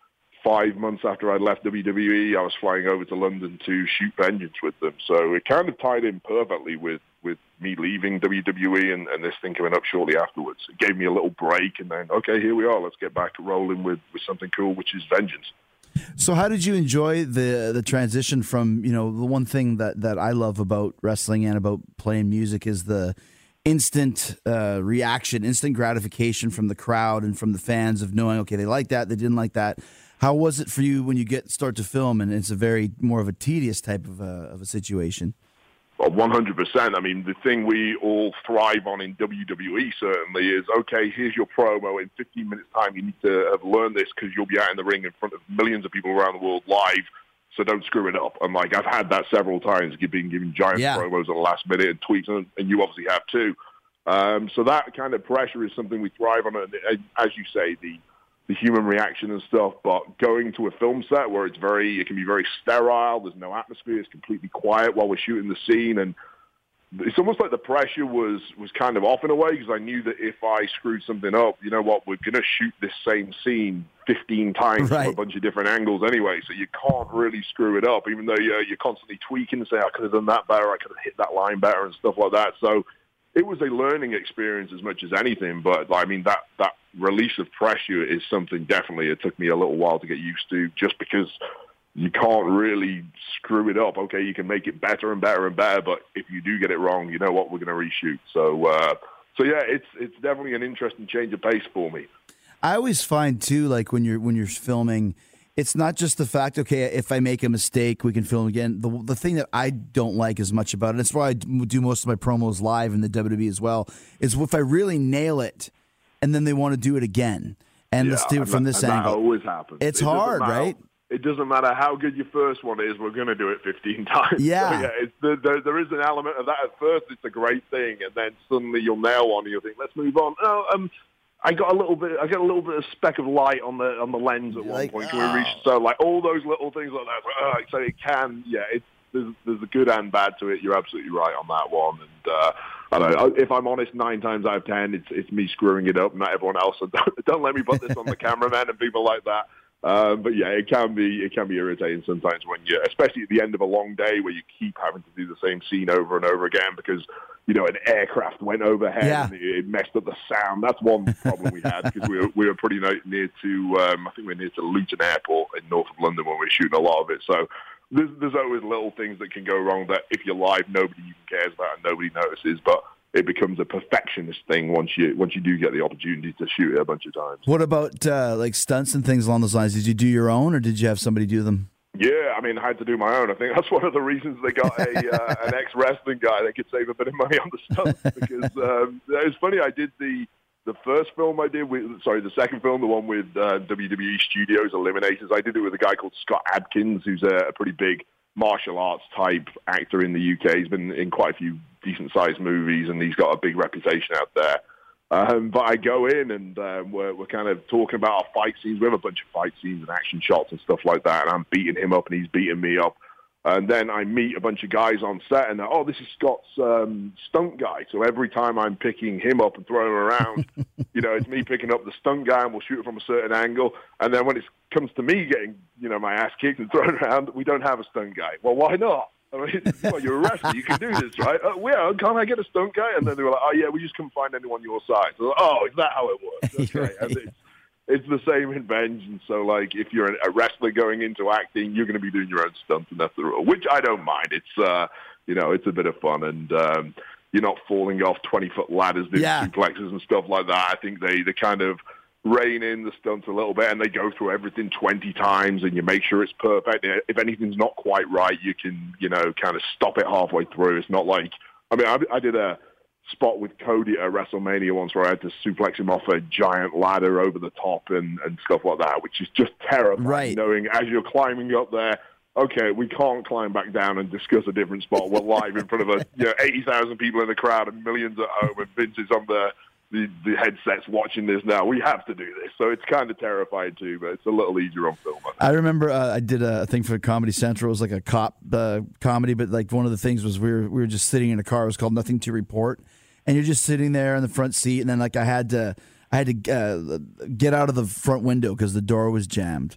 five months after I left W W E, I was flying over to London to shoot Vengeance with them. So it kind of tied in perfectly with, with me leaving W W E and, and this thing coming up shortly afterwards. It gave me a little break, and then, okay, here we are. Let's get back to rolling with, with something cool, which is Vengeance. So how did you enjoy the the transition from, you know, the one thing that, that I love about wrestling and about playing music is the instant uh, reaction, instant gratification from the crowd and from the fans of knowing, okay, they like that, they didn't like that. How was it for you when you get start to film and it's a very more of a tedious type of a, of a situation? Well, one hundred percent. I mean, the thing we all thrive on in W W E certainly is, okay, here's your promo. In fifteen minutes' time, you need to have learned this because you'll be out in the ring in front of millions of people around the world live, so don't screw it up. And, like, I've had that several times, being given giant yeah. promos at the last minute and tweets, and, and you obviously have too. Um, so that kind of pressure is something we thrive on. And, as you say, the the human reaction and stuff, but going to a film set where it's very, it can be very sterile, there's no atmosphere, it's completely quiet while we're shooting the scene, and it's almost like the pressure was, was kind of off in a way, because I knew that if I screwed something up, you know what, we're going to shoot this same scene fifteen times right. from a bunch of different angles anyway, so you can't really screw it up, even though you're, you're constantly tweaking and say, I could have done that better, I could have hit that line better and stuff like that. So it was a learning experience as much as anything, but I mean, that, that release of pressure is something definitely it took me a little while to get used to, just because you can't really screw it up. Okay, you can make it better and better and better, but if you do get it wrong, you know what, we're going to reshoot. So, uh, so yeah, it's it's definitely an interesting change of pace for me. I always find too, like when you're when you're filming, it's not just the fact, okay, if I make a mistake, we can film again. The the thing that I don't like as much about it, and it's why I do most of my promos live in the W W E as well, is if I really nail it, and then they want to do it again, and yeah, let's do it from this and angle. That always happens. It's it hard, right? It doesn't matter how good your first one is, we're going to do it fifteen times. Yeah. So yeah it's, there, there, there is an element of that. At first, it's a great thing, and then suddenly you'll nail one, and you'll think, let's move on. Oh, um, I got a little bit. I got a little bit of speck of light on the on the lens at one like, point. Can oh. we reach? So like all those little things like that. Like, oh, so it can. Yeah, it's there's, there's a good and bad to it. You're absolutely right on that one. And uh, I don't know. If I'm honest, nine times out of ten, it's it's me screwing it up, not everyone else. So don't, don't let me put this on the cameraman and people like that. Um, but yeah, it can be it can be irritating sometimes when you, especially at the end of a long day where you keep having to do the same scene over and over again because you know an aircraft went overhead yeah. and it messed up the sound. That's one problem we had because we were we were pretty near to um, I think we we're near to Luton Airport in north of London when we were shooting a lot of it. So there's there's always little things that can go wrong that if you're live, nobody even cares about and nobody notices, but it becomes a perfectionist thing once you once you do get the opportunity to shoot it a bunch of times. What about uh, like stunts and things along those lines? Did you do your own, or did you have somebody do them? Yeah, I mean, I had to do my own. I think that's one of the reasons they got a uh, an ex-wrestling guy that could save a bit of money on the stunts. Because um, it's funny, I did the the first film I did with, sorry, the second film, the one with uh, W W E Studios Eliminators. I did it with a guy called Scott Adkins, who's a, a pretty big martial arts type actor in the U K. He's been in quite a few decent-sized movies, and he's got a big reputation out there. Um, but I go in, and um, we're, we're kind of talking about our fight scenes. We have a bunch of fight scenes and action shots and stuff like that, and I'm beating him up, and he's beating me up. And then I meet a bunch of guys on set, and oh, this is Scott's um, stunt guy. So every time I'm picking him up and throwing him around, you know, it's me picking up the stunt guy, and we'll shoot it from a certain angle. And then when it comes to me getting, you know, my ass kicked and thrown around, we don't have a stunt guy. Well, why not? I mean, well, you're a wrestler. You can do this, right? Oh, well, can't I get a stunt guy? And then they were like, oh, yeah, we just couldn't find anyone your size. So, like, oh, is that how it works? Okay. Right. And it's, it's the same in Vengeance. So, like, if you're a wrestler going into acting, you're going to be doing your own stunts, and that's the rule, which I don't mind. It's, uh, you know, it's a bit of fun, and um, you're not falling off twenty-foot ladders doing yeah. suplexes and stuff like that. I think they, they kind of rein in the stunts a little bit, and they go through everything twenty times, and you make sure it's perfect. If anything's not quite right, you can, you know, kind of stop it halfway through. It's not like, I mean, I, I did a spot with Cody at WrestleMania once where I had to suplex him off a giant ladder over the top and, and stuff like that, which is just terrifying, right. knowing as you're climbing up there, okay, we can't climb back down and discuss a different spot. We're live in front of a, you know, eighty thousand people in the crowd and millions at home, and Vince is on the The, the headsets watching this now. We have to do this. So it's kind of terrifying too, but it's a little easier on film. I remember uh, I did a thing for Comedy Central. It was like a cop uh, comedy, but like one of the things was we were we were just sitting in a car. It was called Nothing to Report, and you're just sitting there in the front seat, and then like I had to I had to uh, get out of the front window because the door was jammed.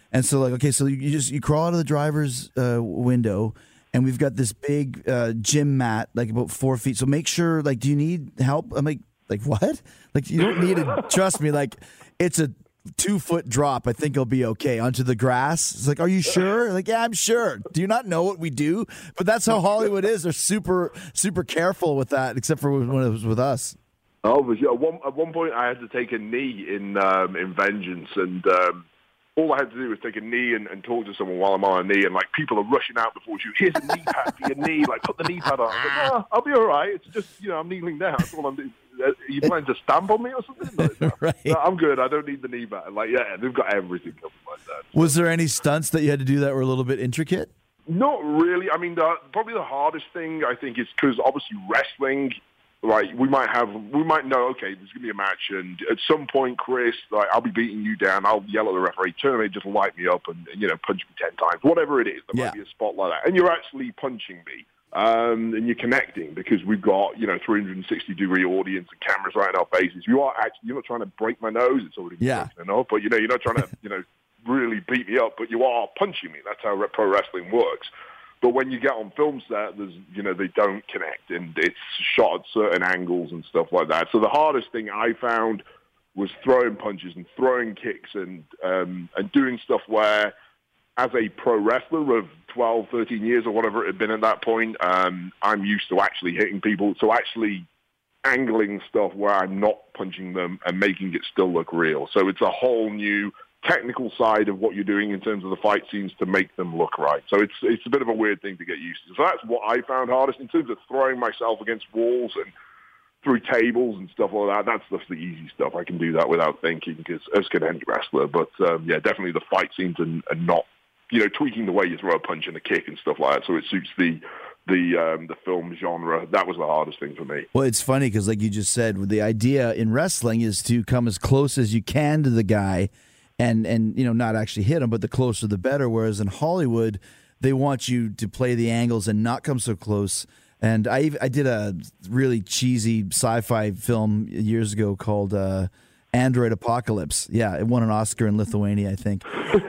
And so like, okay, so you just you crawl out of the driver's uh, window, and we've got this big uh, gym mat, like about four feet. So make sure, like, do you need help? I'm like, like what? Like you don't need to. Trust me, like it's a two foot drop. I think it'll be okay onto the grass. It's like, are you sure? Like, yeah, I'm sure. Do you not know what we do? But that's how Hollywood is. They're super, super careful with that, except for when it was with us. Oh, but yeah, at one, at one point I had to take a knee in um, in Vengeance, and um, all I had to do was take a knee and, and talk to someone while I'm on a knee, and like people are rushing out before you. Here's a knee pad for your knee. Like, put the knee pad on. I'm like, oh, I'll be all right. It's just, you know, I'm kneeling down. That's all I'm doing. Are you planning to stamp on me or something? Like, no, right. no, I'm good. I don't need the knee pad. Like, yeah, they've got everything covered like that. Was there any stunts that you had to do that were a little bit intricate? Not really. I mean, the, probably the hardest thing I think is because obviously wrestling. Like, we might have, we might know, okay, there's going to be a match, and at some point, Chris, like, I'll be beating you down, I'll yell at the referee, turn around, just light me up and, and, you know, punch me ten times, whatever it is. There yeah. might be a spot like that. And you're actually punching me, um, and you're connecting, because we've got, you know, three hundred sixty degree audience and cameras right in our faces. You are actually, you're not trying to break my nose, it's already yeah. broken enough, but, you know, you're not trying to, you know, really beat me up, but you are punching me. That's how pro wrestling works. But when you get on film set, there's, you know, they don't connect, and it's shot at certain angles and stuff like that. So the hardest thing I found was throwing punches and throwing kicks and um, and doing stuff where, as a pro wrestler of twelve, thirteen years or whatever it had been at that point, um, I'm used to actually hitting people. So actually angling stuff where I'm not punching them and making it still look real. So it's a whole new technical side of what you're doing in terms of the fight scenes to make them look right. So it's it's a bit of a weird thing to get used to. So that's what I found hardest in terms of throwing myself against walls and through tables and stuff like that. That's just the easy stuff. I can do that without thinking, because as can any wrestler. But um, yeah, definitely the fight scenes and, and not, you know, tweaking the way you throw a punch and a kick and stuff like that, so it suits the the um, the film genre. That was the hardest thing for me. Well, it's funny because, like you just said, the idea in wrestling is to come as close as you can to the guy. And, and you know, not actually hit them, but the closer the better. Whereas in Hollywood, they want you to play the angles and not come so close. And I I did a really cheesy sci-fi film years ago called uh, Android Apocalypse. Yeah, it won an Oscar in Lithuania, I think.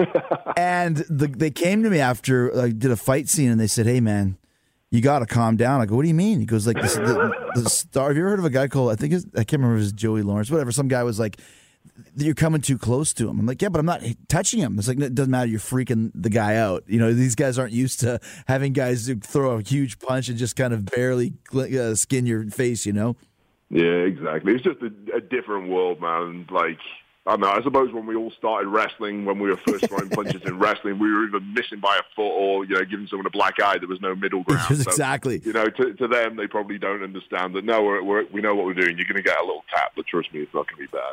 And the, they came to me after I did a fight scene, and they said, "Hey, man, you got to calm down." I go, "What do you mean?" He goes, "Like this, the, the star. Have you ever heard of a guy called, I think his, I can't remember if it was Joey Lawrence, whatever. Some guy was like, you're coming too close to him." I'm like, yeah, but I'm not touching him. It's like, it doesn't matter. You're freaking the guy out. You know, these guys aren't used to having guys throw a huge punch and just kind of barely uh, skin your face, you know? Yeah, exactly. It's just a, a different world, man. Like, I don't know, I suppose when we all started wrestling, when we were first throwing punches in wrestling, we were either missing by a foot or, you know, giving someone a black eye. There was no middle ground. So, exactly. You know, to, to them, they probably don't understand that, no, we're, we're, we know what we're doing. You're going to get a little tap, but trust me, it's not going to be bad.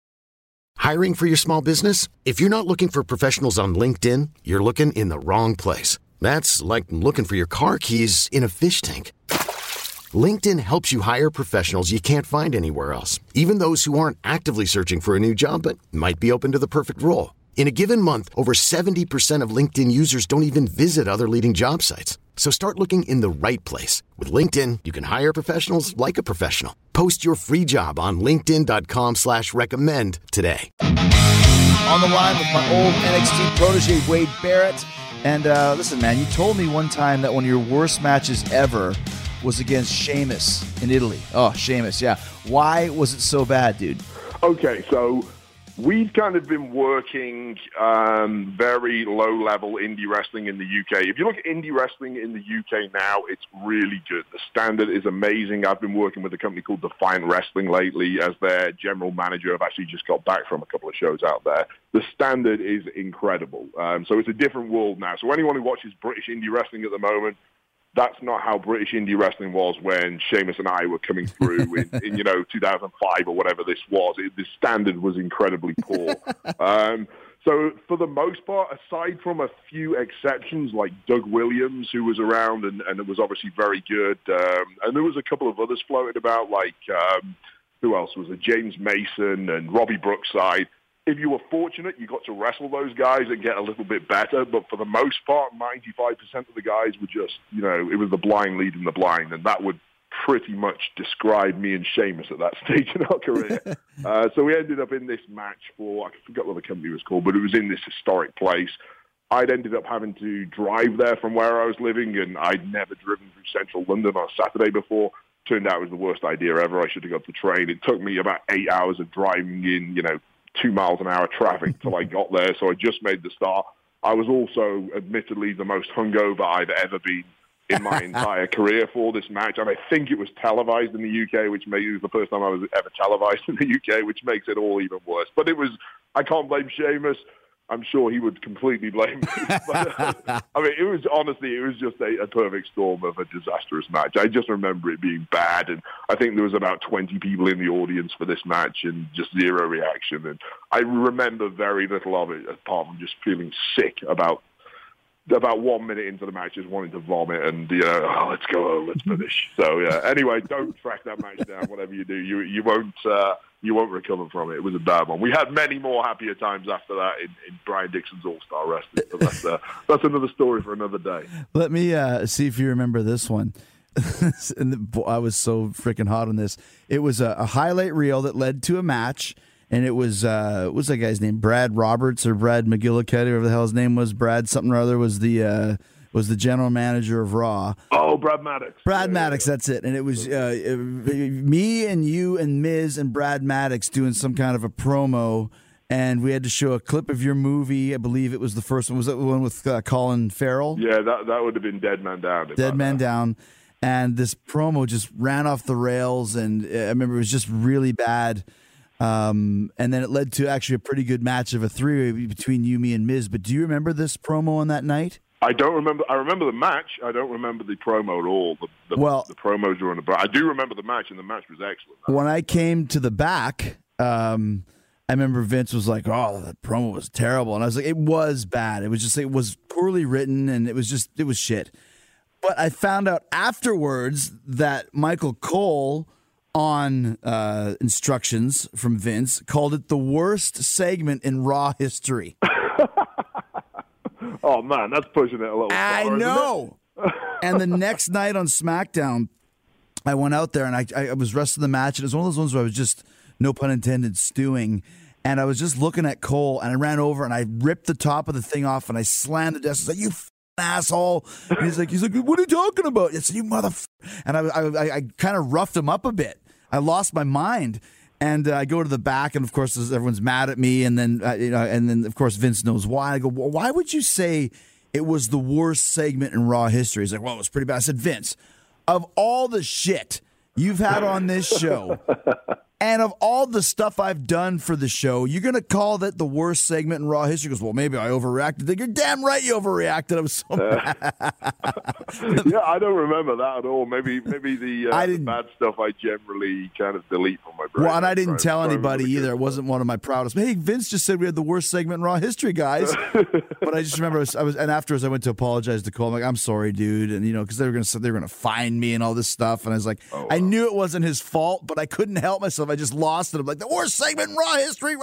Hiring for your small business? If you're not looking for professionals on LinkedIn, you're looking in the wrong place. That's like looking for your car keys in a fish tank. LinkedIn helps you hire professionals you can't find anywhere else, even those who aren't actively searching for a new job but might be open to the perfect role. In a given month, over seventy percent of LinkedIn users don't even visit other leading job sites. So start looking in the right place. With LinkedIn, you can hire professionals like a professional. Post your free job on linkedin.com slash recommend today. On the line with my old N X T protege, Wade Barrett. And uh, listen, man, you told me one time that one of your worst matches ever was against Sheamus in Italy. Oh, Sheamus, yeah. Why was it so bad, dude? Okay, so we've kind of been working um, very low-level indie wrestling in the U K. If you look at indie wrestling in the U K now, it's really good. The standard is amazing. I've been working with a company called Defiant Wrestling lately as their general manager. I've actually just got back from a couple of shows out there. The standard is incredible. Um, so it's a different world now. So anyone who watches British indie wrestling at the moment, that's not how British indie wrestling was when Sheamus and I were coming through in, in you know, two thousand five or whatever this was. It, the standard was incredibly poor. um, so for the most part, aside from a few exceptions like Doug Williams, who was around and, and it was obviously very good, um, and there was a couple of others floated about, like, um, who else was it? James Mason and Robbie Brookside. If you were fortunate, you got to wrestle those guys and get a little bit better. But for the most part, ninety-five percent of the guys were just, you know, it was the blind leading the blind. And that would pretty much described me and Sheamus at that stage in our career. uh, so we ended up in this match for, I forgot what the company was called, but it was in this historic place. I'd ended up having to drive there from where I was living, and I'd never driven through central London on a Saturday before. Turned out it was the worst idea ever. I should have got the train. It took me about eight hours of driving in, you know, two miles an hour traffic till I got there. So I just made the start. I was also admittedly the most hungover I've ever been in my entire career for this match. And I think it was televised in the U K, which maybe was the first time I was ever televised in the U K, which makes it all even worse. But it was, I can't blame Sheamus. I'm sure he would completely blame me. But, uh, I mean, it was honestly, it was just a, a perfect storm of a disastrous match. I just remember it being bad, and I think there was about twenty people in the audience for this match, and just zero reaction. And I remember very little of it, apart from just feeling sick about about one minute into the match, just wanting to vomit, and you know, oh, let's go home, let's finish. So yeah. Anyway, don't track that match down. Whatever you do, you you won't. Uh, You won't recover from it. It was a bad one. We had many more happier times after that in, in Brian Dixon's All-Star Wrestling. But that's, uh, that's another story for another day. Let me uh, see if you remember this one. and the, I was so freaking hot on this. It was a, a highlight reel that led to a match, and it was, uh, what was that guy's name? Brad Roberts or Brad McGillicuddy, whatever the hell his name was. Brad something or other was the... Uh, was the general manager of Raw. Oh, Brad Maddox. Brad yeah, Maddox, yeah. That's it. And it was uh, me and you and Miz and Brad Maddox doing some kind of a promo, and we had to show a clip of your movie. I believe it was the first one. Was that the one with uh, Colin Farrell? Yeah, that that would have been Dead Man Down. Dead Man that. Down. And this promo just ran off the rails, and I remember it was just really bad. Um, and then it led to actually a pretty good match of a three-way between you, me, and Miz. But do you remember this promo on that night? I don't remember. I remember the match. I don't remember the promo at all. The, the, well, the promos were on the. I do remember the match, and the match was excellent. When I came to the back, um, I remember Vince was like, "Oh, that promo was terrible," and I was like, "It was bad. It was just it was poorly written, and it was just it was shit." But I found out afterwards that Michael Cole, on uh, instructions from Vince, called it the worst segment in Raw history. Oh, man, that's pushing it a little I far, know. And the next night on SmackDown, I went out there and I, I was wrestling the match. And it was one of those ones where I was just, no pun intended, stewing. And I was just looking at Cole, and I ran over and I ripped the top of the thing off and I slammed the desk. I was like, you f- asshole. And he's like, he's like, what are you talking about? I said, you mother f-. And I, I, I kind of roughed him up a bit. I lost my mind. And uh, I go to the back, and of course, everyone's mad at me. And then, uh, you know, and then of course, Vince knows why. I go, well, why would you say it was the worst segment in Raw history? He's like, well, it was pretty bad. I said, Vince, of all the shit you've had on this show, and of all the stuff I've done for the show, you're going to call that the worst segment in Raw history? He goes, well, maybe I overreacted. Like, you're damn right you overreacted. I was so mad. Yeah, I don't remember that at all. Maybe maybe the, uh, the bad stuff I generally kind of delete from my brain. Well, and I didn't tell anybody either. It wasn't one of my proudest. Hey, Vince just said we had the worst segment in Raw history, guys. But I just remember I was, I was, and afterwards I went to apologize to Cole. I'm like, I'm sorry, dude. And, you know, because they were going to they were going to find me and all this stuff. And I was like, oh, wow. I knew it wasn't his fault, but I couldn't help myself. I just lost it. I'm like, the worst segment in Raw history.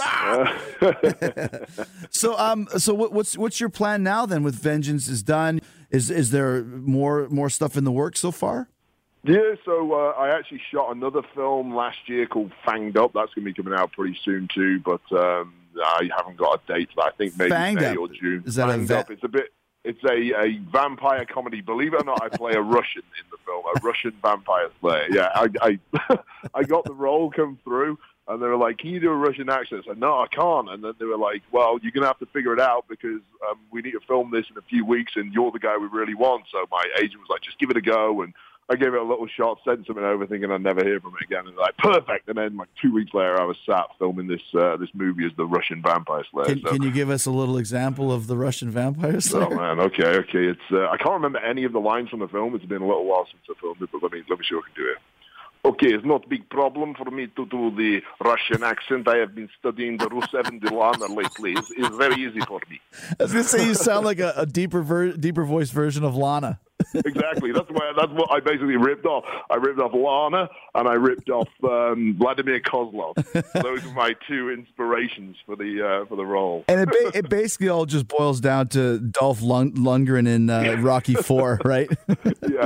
so, um, so what, what's what's your plan now then? With Vengeance is done, is is there more more stuff in the works so far? Yeah, so uh, I actually shot another film last year called Fanged Up. That's going to be coming out pretty soon too, but um, I haven't got a date for that. I think maybe Fanged May Up. or June. Is that Fanged a va- Up? It's a bit. It's a, a vampire comedy. Believe it or not, I play a Russian in the film, a Russian vampire slayer. Yeah, I I, I got the role come through. And they were like, can you do a Russian accent? I said, no, I can't. And then they were like, well, you're going to have to figure it out because um, we need to film this in a few weeks, and you're the guy we really want. So my agent was like, just give it a go. And I gave it a little shot, sent something over, thinking I'd never hear from it again. And they're like, perfect. And then like two weeks later, I was sat filming this uh, this movie as the Russian vampire slayer. Can, so, can you give us a little example of the Russian vampire slayer? Oh, man. Okay, okay. It's uh, I can't remember any of the lines from the film. It's been a little while since I filmed it, but let me, let me see what I can do it. Okay, it's not a big problem for me to do the Russian accent. I have been studying the Rusev and the Lana lately. It's, it's very easy for me. I was going to say you sound like a, a deeper ver- deeper voice version of Lana. Exactly. That's why. That's what I basically ripped off. I ripped off Lana and I ripped off um, Vladimir Kozlov. Those are my two inspirations for the uh, for the role. And it, ba- it basically all just boils down to Dolph Lund- Lundgren in uh, Rocky Four, right? Yeah,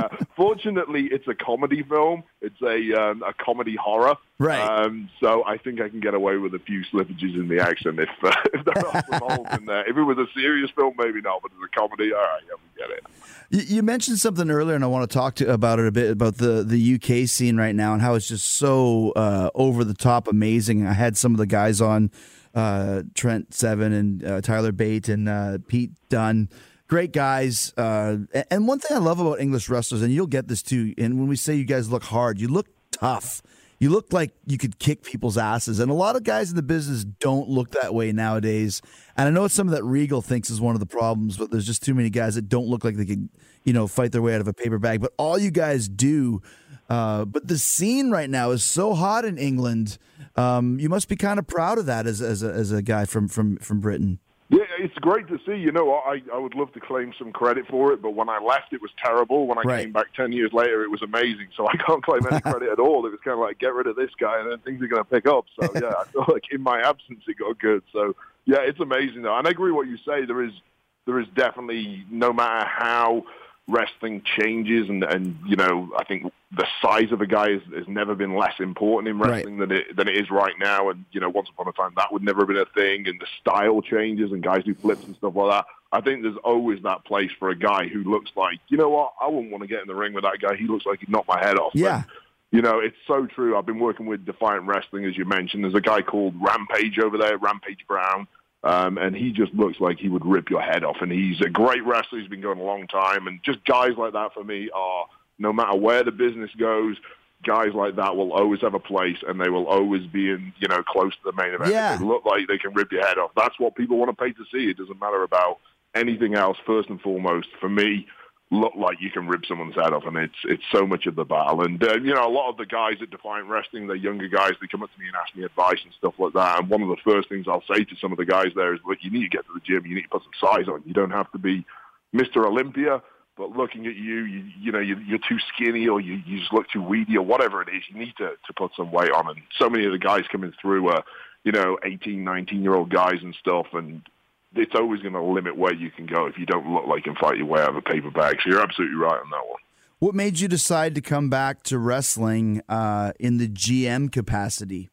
Unfortunately, it's a comedy film. It's a um, a comedy horror. Right. Um, so I think I can get away with a few slippages in the accent if, uh, if there are some holes in there. If it was a serious film, maybe not, but it's a comedy, all right, yeah, we get it. You, you mentioned something earlier, and I want to talk to about it a bit, about the, the U K scene right now and how it's just so uh, over-the-top amazing. I had some of the guys on, uh, Trent Seven and uh, Tyler Bate and uh, Pete Dunne. Great guys. Uh, and one thing I love about English wrestlers, and you'll get this too, and when we say you guys look hard, you look tough. You look like you could kick people's asses. And a lot of guys in the business don't look that way nowadays. And I know it's something that Regal thinks is one of the problems, but there's just too many guys that don't look like they could, you know, fight their way out of a paper bag. But all you guys do. Uh, but the scene right now is so hot in England. Um, you must be kind of proud of that as as a, as a guy from, from, from Britain. Yeah, it's great to see. You know, I, I would love to claim some credit for it, but when I left, it was terrible. When I right. came back ten years later, it was amazing. So I can't claim any credit at all. It was kind of like, get rid of this guy, and then things are going to pick up. So, yeah, I feel like in my absence, it got good. So, yeah, it's amazing, though. And I agree with what you say. There is, there is definitely, no matter how wrestling changes, and, and you know, I think the size of a guy has, has never been less important in wrestling right. than it than it is right now. And you know, once upon a time that would never have been a thing. And the style changes, and guys do flips and stuff like that. I think there's always that place for a guy who looks like, you know what, I wouldn't want to get in the ring with that guy. He looks like he'd knock my head off. Yeah. And, you know, it's so true. I've been working with Defiant Wrestling, as you mentioned. There's a guy called Rampage over there, Rampage Brown. Um, and he just looks like he would rip your head off. And he's a great wrestler. He's been going a long time. And just guys like that for me are, no matter where the business goes, guys like that will always have a place, and they will always be in, you know, close to the main event. Yeah. They look like they can rip your head off. That's what people want to pay to see. It doesn't matter about anything else. First and foremost, for me, look like you can rip someone's head off, and it's it's so much of the battle. And, uh, you know, a lot of the guys at Defiant Wrestling, they're younger guys, they come up to me and ask me advice and stuff like that. And one of the first things I'll say to some of the guys there is, look, you need to get to the gym, you need to put some size on. You don't have to be Mister Olympia, but looking at you, you, you know, you, you're too skinny, or you, you just look too weedy, or whatever it is. You need to, to put some weight on. And so many of the guys coming through are, you know, eighteen, nineteen-year-old guys and stuff, and it's always going to limit where you can go if you don't look like you can fight your way out of a paper bag. So you're absolutely right on that one. What made you decide to come back to wrestling uh, in the G M capacity?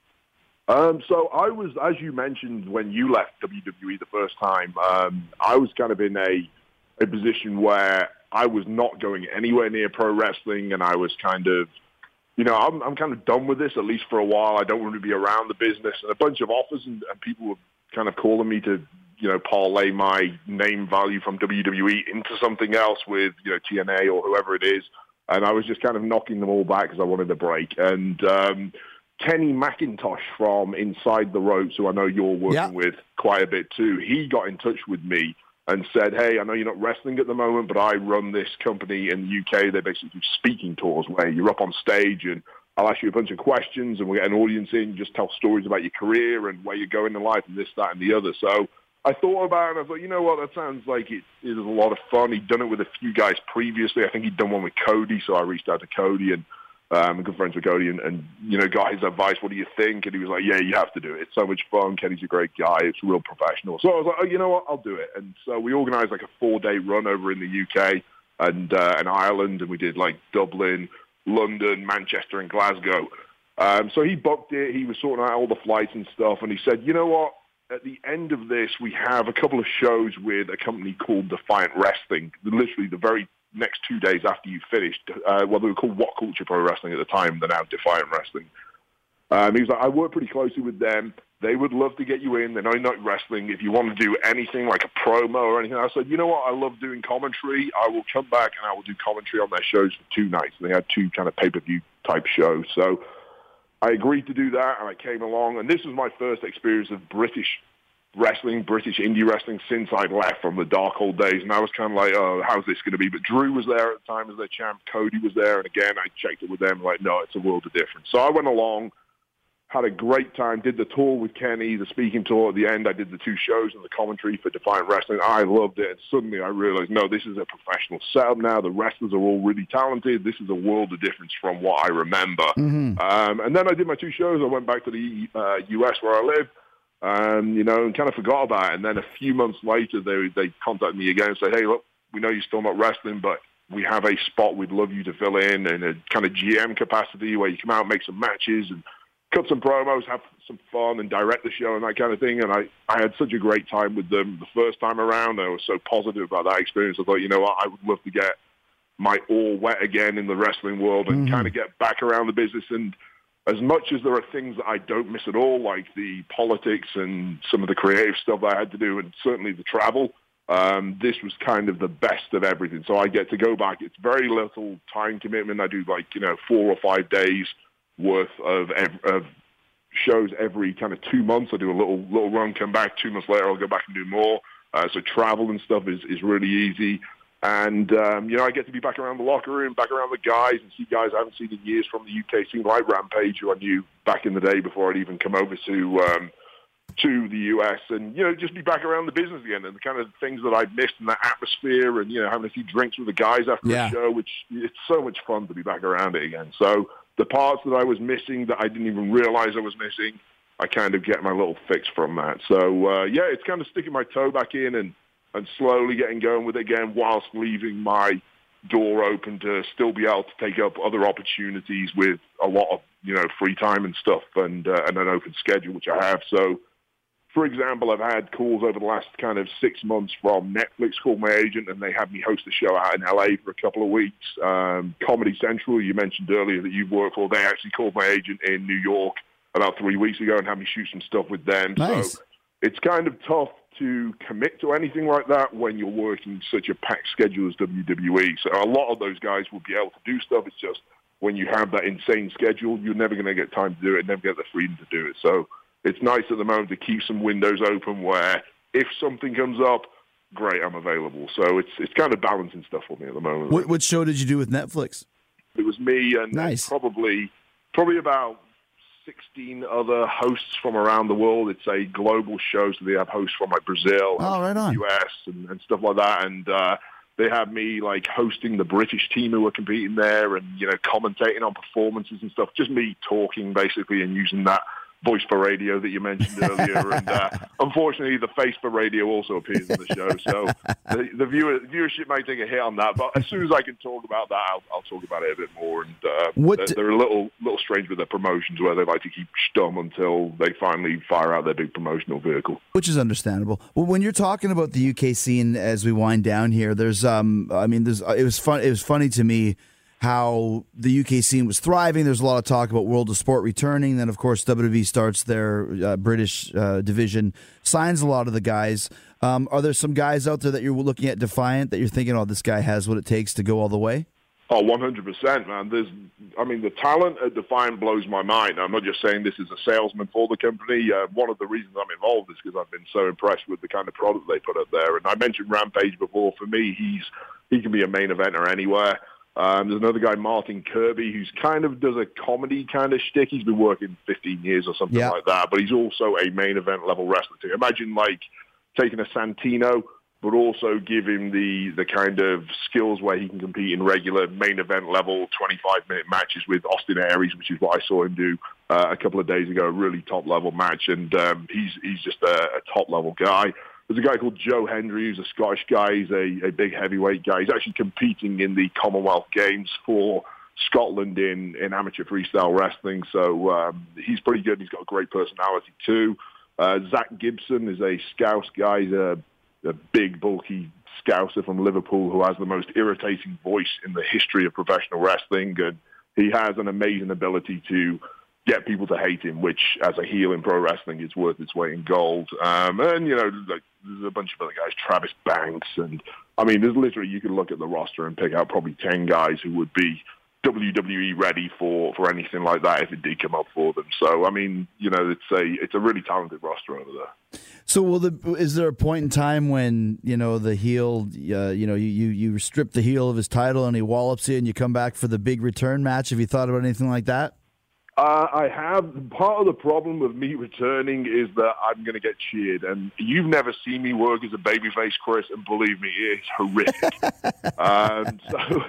Um, so I was, as you mentioned, when you left W W E the first time, um, I was kind of in a, a position where I was not going anywhere near pro wrestling, and I was kind of, you know, I'm, I'm kind of done with this, at least for a while. I don't want to be around the business. And a bunch of offers, and, and people were kind of calling me to, you know, parlay my name value from W W E into something else with, you know, T N A or whoever it is. And I was just kind of knocking them all back because I wanted a break. And um, Kenny McIntosh from Inside the Ropes, who I know you're working yeah. with quite a bit too, he got in touch with me and said, hey, I know you're not wrestling at the moment, but I run this company in the U K. They basically do speaking tours where you're up on stage and I'll ask you a bunch of questions and we'll get an audience in, you just tell stories about your career and where you're going in life and this, that, and the other. So I thought about it and I thought, you know what, that sounds like it is a lot of fun. He'd done it with a few guys previously. I think he'd done one with Cody, so I reached out to Cody, and um, I'm good friends with Cody, and, and, you know, got his advice, what do you think? And he was like, yeah, you have to do it. It's so much fun. Kenny's a great guy. It's real professional. So I was like, oh, you know what, I'll do it. And so we organized like a four-day run over in the U K and, uh, and Ireland, and we did like Dublin, London, Manchester, and Glasgow. Um, so he booked it. He was sorting out all the flights and stuff, and he said, you know what? At the end of this, we have a couple of shows with a company called Defiant Wrestling. Literally the very next two days after you finished, uh, well, they were called What Culture Pro Wrestling at the time. They're now Defiant Wrestling. Um, he was like, I work pretty closely with them. They would love to get you in. They know you're not wrestling. If you want to do anything like a promo or anything, I said, you know what? I love doing commentary. I will come back and I will do commentary on their shows for two nights. And they had two kind of pay-per-view type shows. So I agreed to do that, and I came along. And this was my first experience of British wrestling, British indie wrestling, since I'd left from the dark old days. And I was kind of like, oh, how's this going to be? But Drew was there at the time as their champ. Cody was there. And again, I checked it with them. Like, no, it's a world of difference. So I went along, had a great time, did the tour with Kenny, the speaking tour at the end. I did the two shows and the commentary for Defiant Wrestling. I loved it. And suddenly I realized, no, this is a professional setup now. The wrestlers are all really talented. This is a world of difference from what I remember. Mm-hmm. Um, and then I did my two shows. I went back to the uh, U S where I live, um, you know, and kind of forgot about it. And then a few months later, they they contacted me again and said, hey, look, we know you're still not wrestling, but we have a spot we'd love you to fill in in a kind of G M capacity where you come out, make some matches and cut some promos, have some fun and direct the show and that kind of thing. And I, I had such a great time with them the first time around. I was so positive about that experience. I thought, you know what, I would love to get my all wet again in the wrestling world and mm-hmm. kind of get back around the business. And as much as there are things that I don't miss at all, like the politics and some of the creative stuff that I had to do and certainly the travel, um, this was kind of the best of everything. So I get to go back. It's very little time commitment. I do like, you know, four or five days worth of, of shows every kind of two months. I do a little little run, come back. Two months later, I'll go back and do more. Uh, so travel and stuff is, is really easy. And, um, you know, I get to be back around the locker room, back around the guys, and see guys I haven't seen in years from the U K scene, like Rampage, who I knew back in the day before I'd even come over to um, to the U S, and, you know, just be back around the business again and the kind of things that I'd missed in that atmosphere and, you know, having a few drinks with the guys after yeah. the show, which it's so much fun to be back around it again. So the parts that I was missing that I didn't even realize I was missing, I kind of get my little fix from that. So, uh, yeah, it's kind of sticking my toe back in and, and slowly getting going with it again whilst leaving my door open to still be able to take up other opportunities with a lot of, you know, free time and stuff and, uh, and an open schedule, which I have. So, for example, I've had calls over the last kind of six months from Netflix, called my agent, and they had me host a show out in L A for a couple of weeks. Um, Comedy Central, you mentioned earlier that you've worked for, they actually called my agent in New York about three weeks ago and had me shoot some stuff with them. Nice. So it's kind of tough to commit to anything like that when you're working such a packed schedule as W W E. So a lot of those guys will be able to do stuff. It's just when you have that insane schedule, you're never going to get time to do it, never get the freedom to do it. So it's nice at the moment to keep some windows open where if something comes up, great, I'm available. So it's it's kind of balancing stuff for me at the moment. What, what show did you do with Netflix? It was me and nice. probably probably about sixteen other hosts from around the world. It's a global show, so they have hosts from like Brazil, oh, right on. U S, and, and stuff like that. And uh, they had me like hosting the British team who were competing there, and you know, commentating on performances and stuff. Just me talking basically and using that voice for radio that you mentioned earlier, and uh, unfortunately the face for radio also appears in the show, so the, the viewer, viewership may take a hit on that, but as soon as I can talk about that, I'll, I'll talk about it a bit more. And uh, what they're, they're a little little strange with their promotions where they like to keep stum until they finally fire out their big promotional vehicle. Which is understandable. Well, when you're talking about the U K scene as we wind down here, there's, um, I mean, there's, it was fun. It was funny to me how the U K scene was thriving. There's a lot of talk about World of Sport returning. Then, of course, W W E starts their uh, British uh, division, signs a lot of the guys. Um, are there some guys out there that you're looking at Defiant that you're thinking, oh, this guy has what it takes to go all the way? Oh, one hundred percent, man. There's, I mean, the talent at Defiant blows my mind. I'm not just saying this is a salesman for the company. Uh, one of the reasons I'm involved is because I've been so impressed with the kind of product they put up there. And I mentioned Rampage before. For me, he's he can be a main eventer anywhere. Um, there's another guy, Martin Kirby, who's kind of does a comedy kind of shtick. He's been working fifteen years or something yeah. like that, but he's also a main event level wrestler too. Imagine like taking a Santino, but also give him the, the kind of skills where he can compete in regular main event level twenty-five minute matches with Austin Aries, which is what I saw him do uh, a couple of days ago, a really top level match. And um, he's, he's just a, a top level guy. There's a guy called Joe Hendry, who's a Scottish guy. He's a, a big heavyweight guy. He's actually competing in the Commonwealth Games for Scotland in, in amateur freestyle wrestling. So um, he's pretty good. He's got a great personality, too. Uh, Zach Gibson is a Scouse guy. He's a, a big, bulky Scouser from Liverpool who has the most irritating voice in the history of professional wrestling. And he has an amazing ability to get people to hate him, which, as a heel in pro wrestling, is worth its weight in gold. Um, and, you know, like, there's a bunch of other guys, Travis Banks. And, I mean, there's literally, you could look at the roster and pick out probably ten guys who would be W W E ready for, for anything like that if it did come up for them. So, I mean, you know, it's a it's a really talented roster over there. So, will the is there a point in time when, you know, the heel, uh, you know, you, you, you strip the heel of his title and he wallops you and you come back for the big return match? Have you thought about anything like that? Uh, I have. Part of the problem with me returning is that I'm going to get cheered. And you've never seen me work as a babyface, Chris, and believe me, it's horrific. um,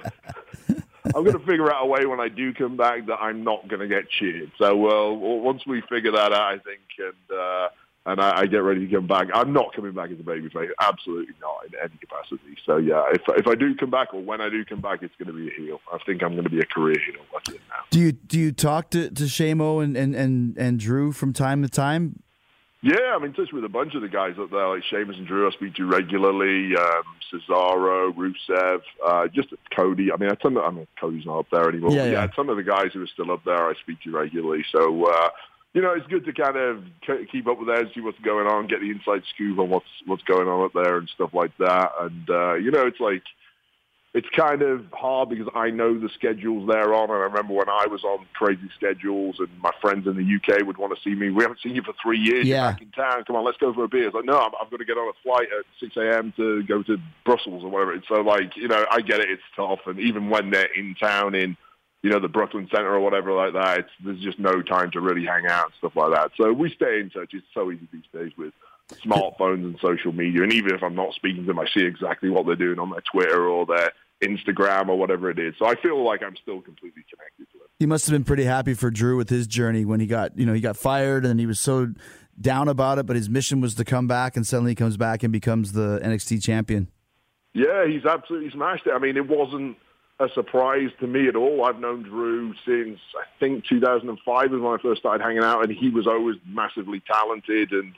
so I'm going to figure out a way when I do come back that I'm not going to get cheered. So uh, once we figure that out, I think, and uh, and I, I get ready to come back. I'm not coming back as a babyface, absolutely not in any capacity. So yeah, if if I do come back, or when I do come back, it's going to be a heel. I think I'm going to be a career heel. That's it now. Do you do you talk to to Shamo and, and, and, and Drew from time to time? Yeah, I'm in touch with a bunch of the guys up there, like Sheamus and Drew I speak to regularly, um, Cesaro, Rusev, uh, just Cody. I mean, a ton of, I mean, Cody's not up there anymore. Yeah, yeah. yeah, a ton of the guys who are still up there I speak to regularly. So, uh, you know, it's good to kind of keep up with that and see what's going on, get the inside scoop on what's what's going on up there and stuff like that. And, uh, you know, it's like, it's kind of hard because I know the schedules they're on, and I remember when I was on crazy schedules and my friends in the U K would want to see me. We haven't seen you for three years. Yeah. You're back in town. Come on, let's go for a beer. It's like, no, I'm, I'm going to get on a flight at six a.m. to go to Brussels or whatever. So, like, you know, I get it. It's tough. And even when they're in town in, you know, the Brooklyn Center or whatever like that, it's, there's just no time to really hang out and stuff like that. So we stay in touch. It's so easy these days with smartphones and social media. And even if I'm not speaking to them, I see exactly what they're doing on their Twitter or their Instagram or whatever it is. So I feel like I'm still completely connected to it. He must have been pretty happy for Drew with his journey when he got, you know, he got fired and he was so down about it, but his mission was to come back, and suddenly he comes back and becomes the N X T champion. Yeah, he's absolutely smashed it. I mean, it wasn't a surprise to me at all. I've known Drew since, I think, two thousand five was when I first started hanging out, and he was always massively talented. And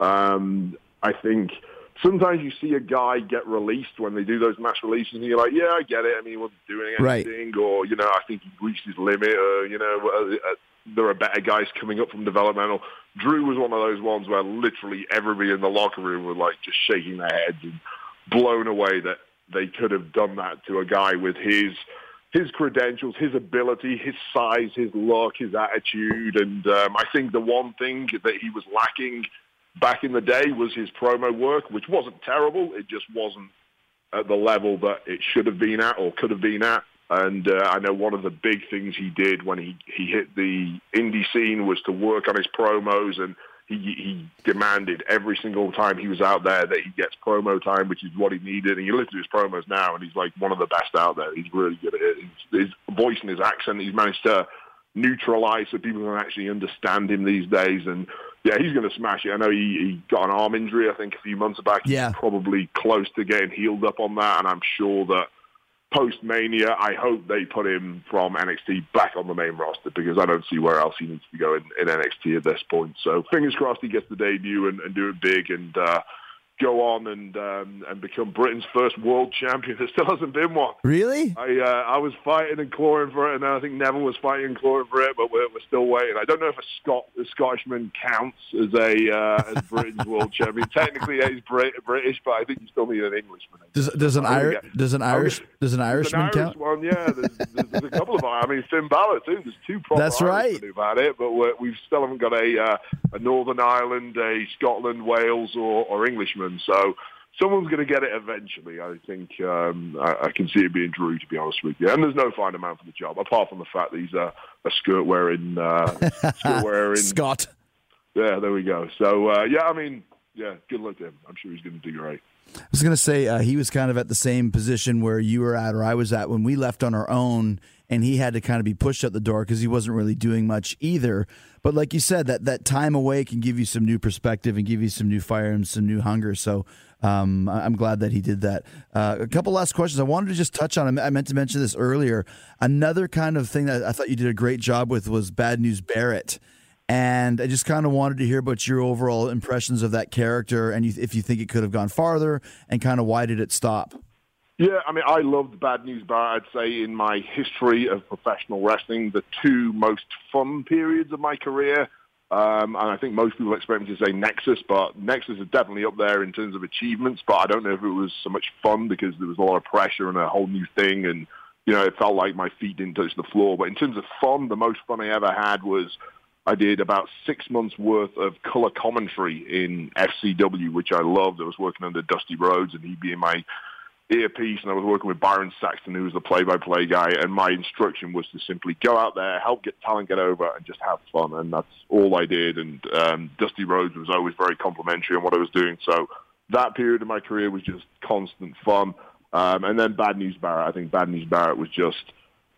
um, I think sometimes you see a guy get released when they do those mass releases, and you're like, yeah, I get it. I mean, he wasn't doing anything, right. Or, you know, I think he reached his limit, or, you know, uh, uh, there are better guys coming up from developmental. Drew was one of those ones where literally everybody in the locker room were, like, just shaking their heads and blown away that they could have done that to a guy with his his credentials, his ability, his size, his look, his attitude. And um, I think the one thing that he was lacking back in the day was his promo work, which wasn't terrible. It just wasn't at the level that it should have been at or could have been at. And uh, I know one of the big things he did when he, he hit the indie scene was to work on his promos, and he, he demanded every single time he was out there that he gets promo time, which is what he needed. And you listen to his promos now, and he's like one of the best out there. He's really good at it. His, his voice and his accent, he's managed to neutralize so people can actually understand him these days. And yeah, he's going to smash it. I know he, he got an arm injury, I think, a few months back. Yeah. He's probably close to getting healed up on that, and I'm sure that post-Mania, I hope they put him from N X T back on the main roster, because I don't see where else he needs to go in, in N X T at this point. So fingers crossed he gets the debut and, and do it big and uh, go on and um, and become Britain's first world champion. There still hasn't been one. Really? I uh, I was fighting and clawing for it, and I think Neville was fighting and clawing for it, but we're, we're still waiting. I don't know if a, Scot, a Scottishman counts as a uh, as Britain's world champion. Technically, he's Brit- British, but I think you still need an Englishman. Does, does an Irish does an Irish does an Irishman an Irish count? One, yeah. There's, there's, there's a couple of. I mean, Finn Balor too. There's two proper That's right. Irishmen who've had it, but we're, we still haven't got a uh, a Northern Ireland, a Scotland, Wales, or, or Englishman. So someone's going to get it eventually. I think um, I, I can see it being Drew, to be honest with you. And there's no finer man for the job, apart from the fact that he's a, a skirt wearing uh, skirt wearing Scott. Yeah, there we go. So uh, yeah, I mean, yeah, good luck to him. I'm sure he's going to do great. I was going to say uh, he was kind of at the same position where you were at or I was at when we left on our own, and he had to kind of be pushed out the door because he wasn't really doing much either. But like you said, that, that time away can give you some new perspective and give you some new fire and some new hunger. So um, I'm glad that he did that. Uh, a couple last questions. I wanted to just touch on, I meant to mention this earlier. Another kind of thing that I thought you did a great job with was Bad News Barrett. And I just kind of wanted to hear about your overall impressions of that character, and you, if you think it could have gone farther, and kind of why did it stop? Yeah, I mean, I loved Bad News Barrett. I'd say in my history of professional wrestling, the two most fun periods of my career, um, and I think most people expect me to say Nexus, but Nexus is definitely up there in terms of achievements, but I don't know if it was so much fun because there was a lot of pressure and a whole new thing, and, you know, it felt like my feet didn't touch the floor. But in terms of fun, the most fun I ever had was I did about six months' worth of color commentary in F C W, which I loved. I was working under Dusty Rhodes, and he'd be in my earpiece, and I was working with Byron Saxton, who was the play-by-play guy, and my instruction was to simply go out there, help get talent get over, and just have fun, and that's all I did. And um, Dusty Rhodes was always very complimentary on what I was doing, so that period of my career was just constant fun. Um, and then Bad News Barrett, I think Bad News Barrett was just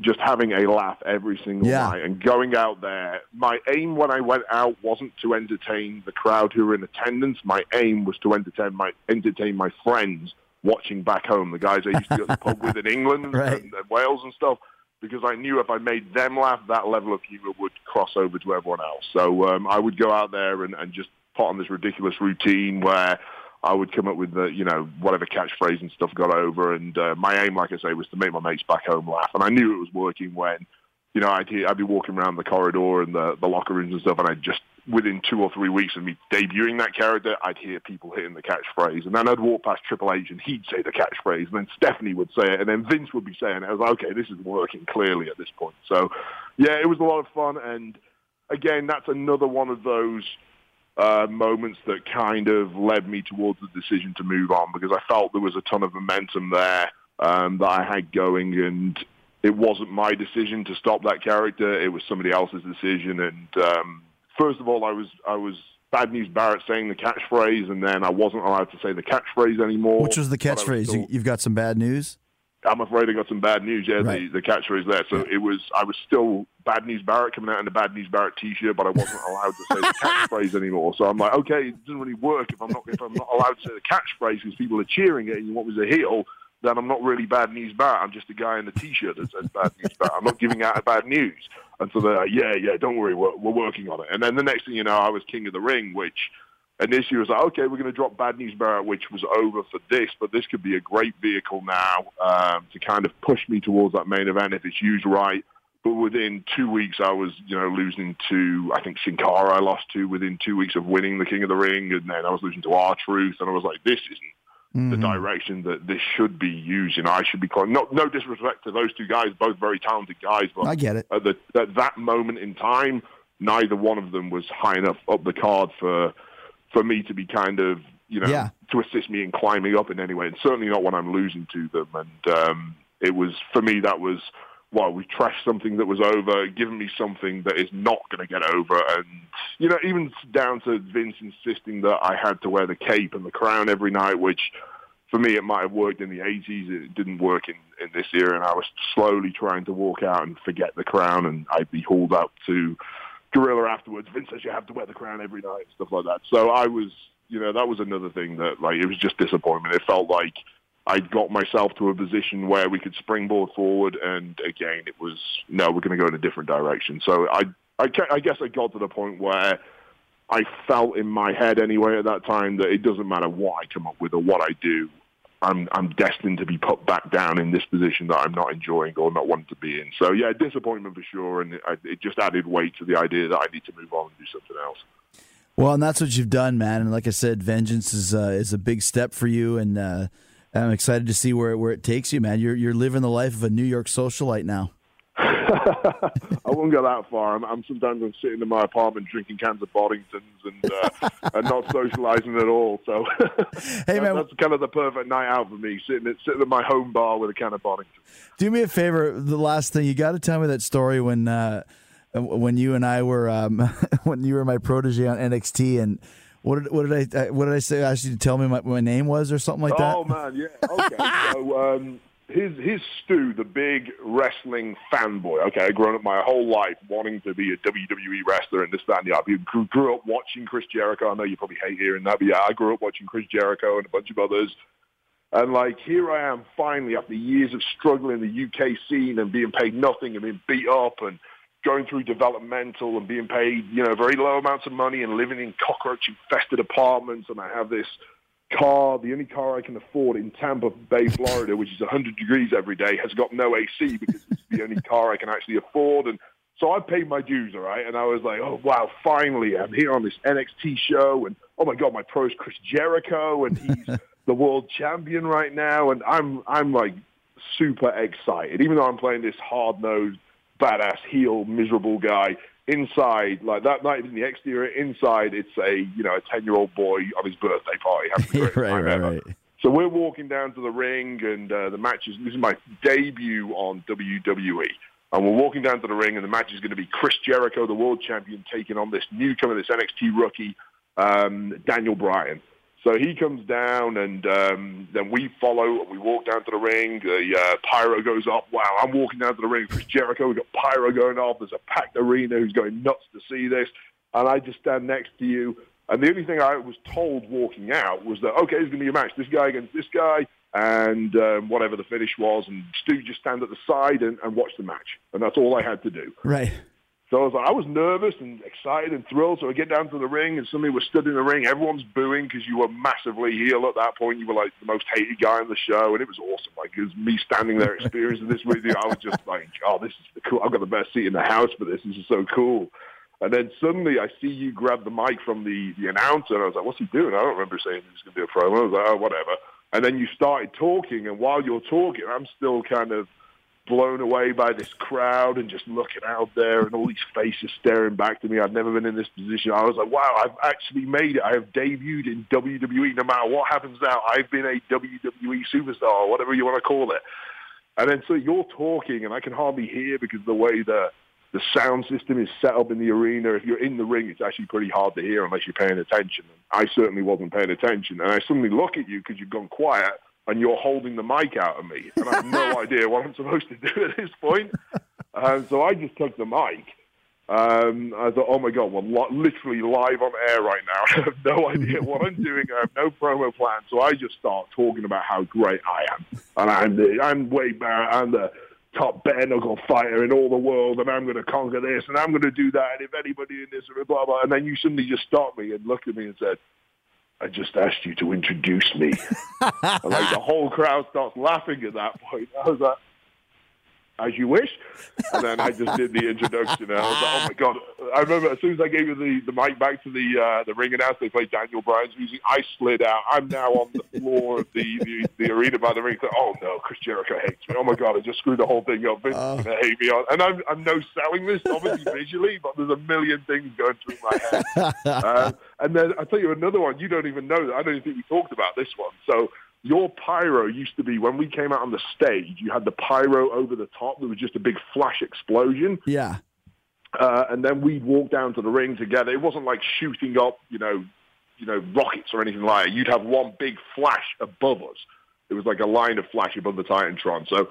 just having a laugh every single Yeah. night and going out there. My aim when I went out wasn't to entertain the crowd who were in attendance. My aim was to entertain my entertain my friends watching back home, the guys I used to go to the pub with in England Right. and, and Wales and stuff, because I knew if I made them laugh, that level of humor would cross over to everyone else. So um, I would go out there and, and just put on this ridiculous routine where I would come up with the, you know, whatever catchphrase and stuff got over. And uh, my aim, like I say, was to make my mates back home laugh. And I knew it was working when, you know, I'd, hear, I'd be walking around the corridor and the, the locker rooms and stuff, and I'd just, within two or three weeks of me debuting that character, I'd hear people hitting the catchphrase. And then I'd walk past Triple H and he'd say the catchphrase, and then Stephanie would say it, and then Vince would be saying it. I was like, okay, this is working clearly at this point. So, yeah, it was a lot of fun. And, again, that's another one of those Uh, moments that kind of led me towards the decision to move on, because I felt there was a ton of momentum there um, that I had going, and it wasn't my decision to stop that character. It was somebody else's decision. And um, first of all, I was I was Bad News Barrett saying the catchphrase, and then I wasn't allowed to say the catchphrase anymore. Which was the catchphrase? Still, you, you've got some bad news? I'm afraid I got some bad news. Yeah, Right. the, the catchphrase there. So Yeah. it was, I was still Bad News Barrett coming out in the Bad News Barrett T-shirt, but I wasn't allowed to say the catchphrase anymore. So I'm like, okay, it doesn't really work if I'm not if I'm not allowed to say the catchphrase because people are cheering it and you want me to heel. Then I'm not really Bad News Barrett. I'm just a guy in the T-shirt that says Bad News Barrett. I'm not giving out bad news. And so they're like, yeah, yeah, don't worry, we're, we're working on it. And then the next thing you know, I was King of the Ring, which initially was like, okay, we're going to drop Bad News Barrett, which was over for this, but this could be a great vehicle now um, to kind of push me towards that main event if it's used right. But within two weeks, I was, you know, losing to, I think, Sin Cara I lost to within two weeks of winning the King of the Ring, and then I was losing to R-Truth, and I was like, this isn't mm-hmm. the direction that this should be used. You know, I should be calling. No, no disrespect to those two guys, both very talented guys, but I get it. At, the, at that moment in time, neither one of them was high enough up the card for for me to be kind of, you know, yeah. to assist me in climbing up in any way, and certainly not when I'm losing to them. And um, it was, for me, that was, well, we trashed something that was over, given me something that is not going to get over. And, you know, even down to Vince insisting that I had to wear the cape and the crown every night, which for me, it might have worked in the eighties. It didn't work in, in this era. And I was slowly trying to walk out and forget the crown, and I'd be hauled up to Gorilla afterwards. Vince says you have to wear the crown every night and stuff like that. So I was, you know, that was another thing that, like, it was just disappointment. It felt like I got myself to a position where we could springboard forward, and again, it was, no, we're going to go in a different direction. So I, I, I guess I got to the point where I felt in my head anyway at that time that it doesn't matter what I come up with or what I do, I'm I'm destined to be put back down in this position that I'm not enjoying or not wanting to be in. So, yeah, disappointment for sure, and it, it just added weight to the idea that I need to move on and do something else. Well, and that's what you've done, man. And like I said, Vengeance is uh, is a big step for you, and uh, I'm excited to see where, where it takes you, man. You're, you're living the life of a New York socialite now. I won't go that far. I'm, I'm sometimes I'm sitting in my apartment drinking cans of Boddingtons and uh, and not socializing at all. So hey, man, that's kind of the perfect night out for me, sitting at, sitting at my home bar with a can of Boddington. Do me a favor. The last thing, you got to tell me that story when uh, when you and I were um, when you were my protege on N X T, and what did what did I what did I say? I asked you to tell me what my name was or something like that. Oh man, yeah. Okay, so. Um, His his Stu, the big wrestling fanboy. Okay, I've grown up my whole life wanting to be a W W E wrestler and this, that, and the other. Grew, grew up watching Chris Jericho. I know you probably hate hearing that, but yeah, I grew up watching Chris Jericho and a bunch of others. And, like, here I am finally after years of struggling in the U K scene and being paid nothing and being beat up and going through developmental and being paid, you know, very low amounts of money and living in cockroach-infested apartments. And I have this car, the only car I can afford in Tampa Bay, Florida, which is one hundred degrees every day, has got no A C because it's the only car I can actually afford. And so I paid my dues, all right? And I was like, oh, wow, finally, I'm here on this N X T show. And, oh, my God, my pro is Chris Jericho, and he's the world champion right now. And I'm, I'm like, super excited, even though I'm playing this hard-nosed, badass, heel, miserable guy. Inside, like that night in the exterior, inside it's a, you know, a ten-year-old boy on his birthday party having the greatest right, time right, ever. right. So we're walking down to the ring, and uh, the match is, this is my debut on W W E. And we're walking down to the ring, and the match is going to be Chris Jericho, the world champion, taking on this newcomer, this N X T rookie, um, Daniel Bryan. So he comes down, and um, then we follow, and we walk down to the ring. The uh, pyro goes up. Wow, I'm walking down to the ring. Chris Jericho, we've got pyro going off. There's a packed arena who's going nuts to see this. And I just stand next to you. And the only thing I was told walking out was that, okay, it's going to be a match. This guy against this guy, and um, whatever the finish was. And Stu just stand at the side and, and watch the match. And that's all I had to do. Right. So I was like, I was nervous and excited and thrilled. So I get down to the ring, and suddenly we're stood in the ring. Everyone's booing because you were massively heel at that point. You were like the most hated guy on the show, and it was awesome. Like, it was me standing there experiencing this with you. I was just like, oh, this is cool. I've got the best seat in the house for this. This is so cool. And then suddenly I see you grab the mic from the, the announcer, and I was like, what's he doing? I don't remember saying he was going to do a promo. I was like, oh, whatever. And then you started talking, and while you're talking, I'm still kind of blown away by this crowd and just looking out there and all these faces staring back to me. I'd never been in this position. I was like, wow, I've actually made it. I have debuted in W W E. No matter what happens now, I've been a W W E superstar, or whatever you want to call it. And then so you're talking, and I can hardly hear because of the way the, the sound system is set up in the arena. If you're in the ring, it's actually pretty hard to hear unless you're paying attention. I certainly wasn't paying attention. And I suddenly look at you because you've gone quiet, and you're holding the mic out of me, and I have no idea what I'm supposed to do at this point. Um, so I just took the mic. Um, I thought, oh, my God, we're li- literally live on air right now. I have no idea what I'm doing. I have no promo plan. So I just start talking about how great I am. And I'm, the, I'm Wade Barrett. I'm the top bare-knuckle fighter in all the world, and I'm going to conquer this, and I'm going to do that, and if anybody in this, blah, blah. And then you suddenly just stopped me and looked at me and said, I just asked you to introduce me. And like the whole crowd starts laughing at that point. I was like, as you wish. And then I just did the introduction. And I was like, oh, my God. I remember as soon as I gave you the, the mic back to the uh, the ring announcer, they played Daniel Bryan's music. I slid out. I'm now on the floor of the, the, the arena by the ring. Like, oh, no, Chris Jericho hates me. Oh, my God, I just screwed the whole thing up. Vince Oh. is going to hate me on. And I'm, I'm no selling this, obviously, visually, but there's a million things going through my head. um, and then I'll tell you another one. You don't even know that. I don't even think we talked about this one. So your pyro used to be, when we came out on the stage, you had the pyro over the top. There was just a big flash explosion. Yeah. Uh, and then we'd walk down to the ring together. It wasn't like shooting up, you know, you know, rockets or anything like that. You'd have one big flash above us. It was like a line of flash above the Titantron. So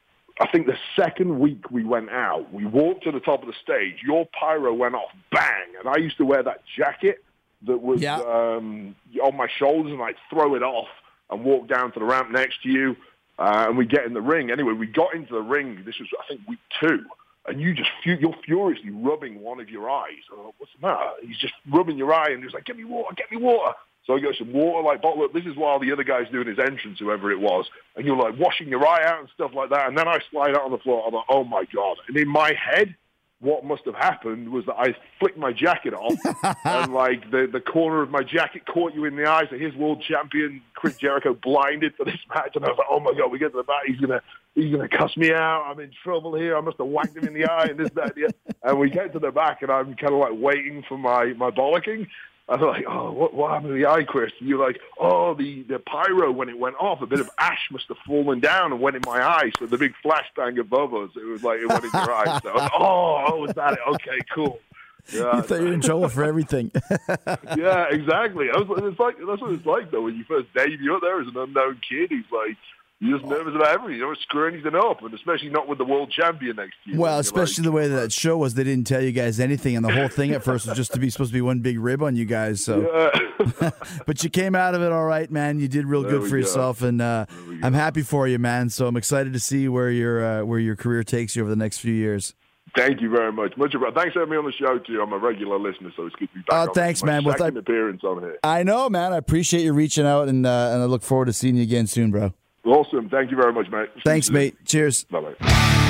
I think the second week we went out, we walked to the top of the stage. Your pyro went off, bang. And I used to wear that jacket that was Yeah. um, on my shoulders, and I'd throw it off and walk down to the ramp next to you, uh, and we get in the ring. Anyway, we got into the ring. This was, I think, week two, and you just fu- you're furiously rubbing one of your eyes. I'm like, what's the matter? He's just rubbing your eye, and he's like, "Get me water, get me water." So I got some water, like bottle up. This is while the other guy's doing his entrance, whoever it was, and you're like washing your eye out and stuff like that. And then I slide out on the floor. I'm like, oh my God! And in my head, what must have happened was that I flicked my jacket off, and like the, the corner of my jacket caught you in the eye. So here's world champion Chris Jericho blinded for this match, and I was like, oh my God, we get to the back, he's gonna he's gonna cuss me out. I'm in trouble here. I must have whacked him in the eye, and this, that, and the other. And we get to the back, and I'm kind of like waiting for my my bollocking. I was like, oh, what, what happened to the eye, Chris? And you're like, oh, the, the pyro, when it went off, a bit of ash must have fallen down and went in my eye. So the big flashbang above us, it was like it went in your eye. So I was like, oh, oh, was that it? Okay, cool. Yeah, You thought you were in trouble for everything. yeah, exactly. I was, it's like, that's what it's like, though, when you first debut up there as an unknown kid. He's like, you're just nervous about everything. You don't screw anything up, and especially not with the world champion next to you. Well, And you're especially like, the way that, that show was, they didn't tell you guys anything, and the whole thing at first was just to be supposed to be one big rib on you guys. So, yeah. but you came out of it all right, man. You did real There good we for go. yourself, and uh, we go. I'm happy for you, man. So I'm excited to see where your uh, where your career takes you over the next few years. Thank you very much. Much about. Thanks for having me on the show too. I'm a regular listener, so it's good to be back. Oh, on. thanks, My man. Well, second th- appearance on here. I know, man. I appreciate you reaching out, and uh, and I look forward to seeing you again soon, bro. Awesome. Thank you very much, mate. Thanks, mate. Cheers. Bye-bye.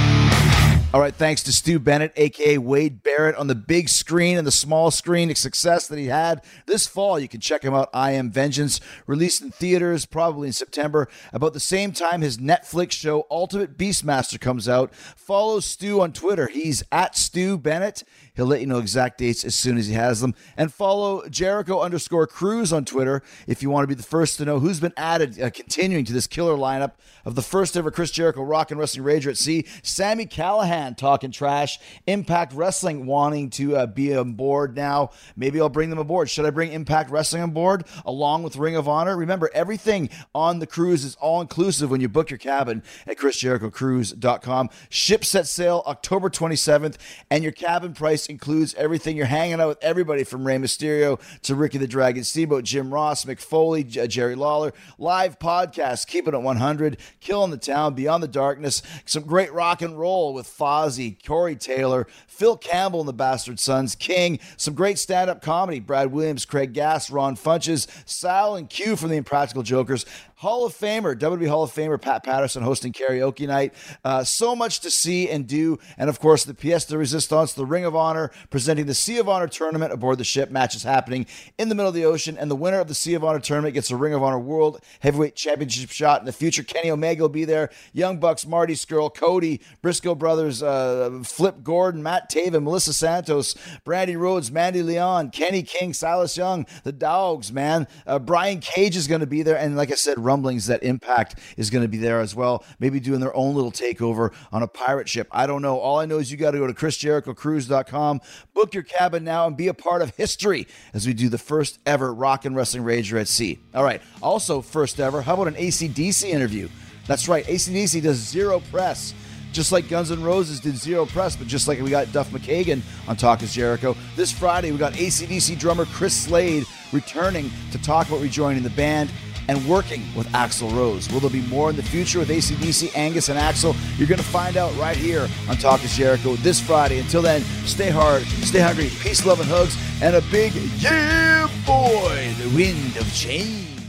All right, thanks to Stu Bennett, a k a. Wade Barrett, on the big screen and the small screen success that he had this fall. You can check him out, I Am Vengeance, released in theaters probably in September. About the same time his Netflix show Ultimate Beastmaster comes out. Follow Stu on Twitter. He's at Stu Bennett. He'll let you know exact dates as soon as he has them. And follow Jericho underscore Cruz on Twitter if you want to be the first to know who's been added, uh, continuing to this killer lineup of the first ever Chris Jericho Rock and Wrestling Rager at Sea. Sammy Callahan Hangman talking trash. Impact Wrestling wanting to uh, be on board now. Maybe I'll bring them aboard. Should I bring Impact Wrestling on board along with Ring of Honor? Remember, everything on the cruise is all-inclusive when you book your cabin at chris jericho cruise dot com. Ship set sail October twenty-seventh, and your cabin price includes everything. You're hanging out with everybody from Rey Mysterio to Ricky the Dragon Steamboat, Jim Ross, Mick Foley, J- Jerry Lawler. Live podcast, Keeping It one hundred, Killing the Town, Beyond the Darkness. Some great rock and roll with Fozzy, Corey Taylor, Phil Campbell and the Bastard Sons, King. Some great stand-up comedy, Brad Williams, Craig Gass, Ron Funches, Sal and Q from the Impractical Jokers. Hall of Famer, W W E Hall of Famer Pat Patterson hosting karaoke night. Uh, so much to see and do. And of course, the Pièce de Resistance, the Ring of Honor, presenting the Sea of Honor tournament aboard the ship. Matches happening in the middle of the ocean. And the winner of the Sea of Honor tournament gets a Ring of Honor World Heavyweight Championship shot in the future. Kenny Omega will be there. Young Bucks, Marty Scurll, Cody, Briscoe Brothers, uh, Flip Gordon, Matt Taven, Melissa Santos, Brandy Rhodes, Mandy Leon, Kenny King, Silas Young, the Dogs, man. Uh, Brian Cage is going to be there. And like I said, rumblings that Impact is going to be there as well, maybe doing their own little takeover on a pirate ship. I don't know. All I know is you got to go to chris jericho cruise dot com, book your cabin now, and be a part of history as we do the first ever Rock and Wrestling Rager at Sea. All right. Also, first ever, how about an A C D C interview? That's right. A C D C does zero press. Just like Guns N' Roses did zero press, but just like we got Duff McKagan on Talk is Jericho. This Friday, we got A C D C drummer Chris Slade returning to talk about rejoining the band and working with Axl Rose. Will there be more in the future with A C D C, Angus, and Axl? You're going to find out right here on Talk is Jericho this Friday. Until then, stay hard, stay hungry, peace, love, and hugs, and a big yeah, boy, the wind of change.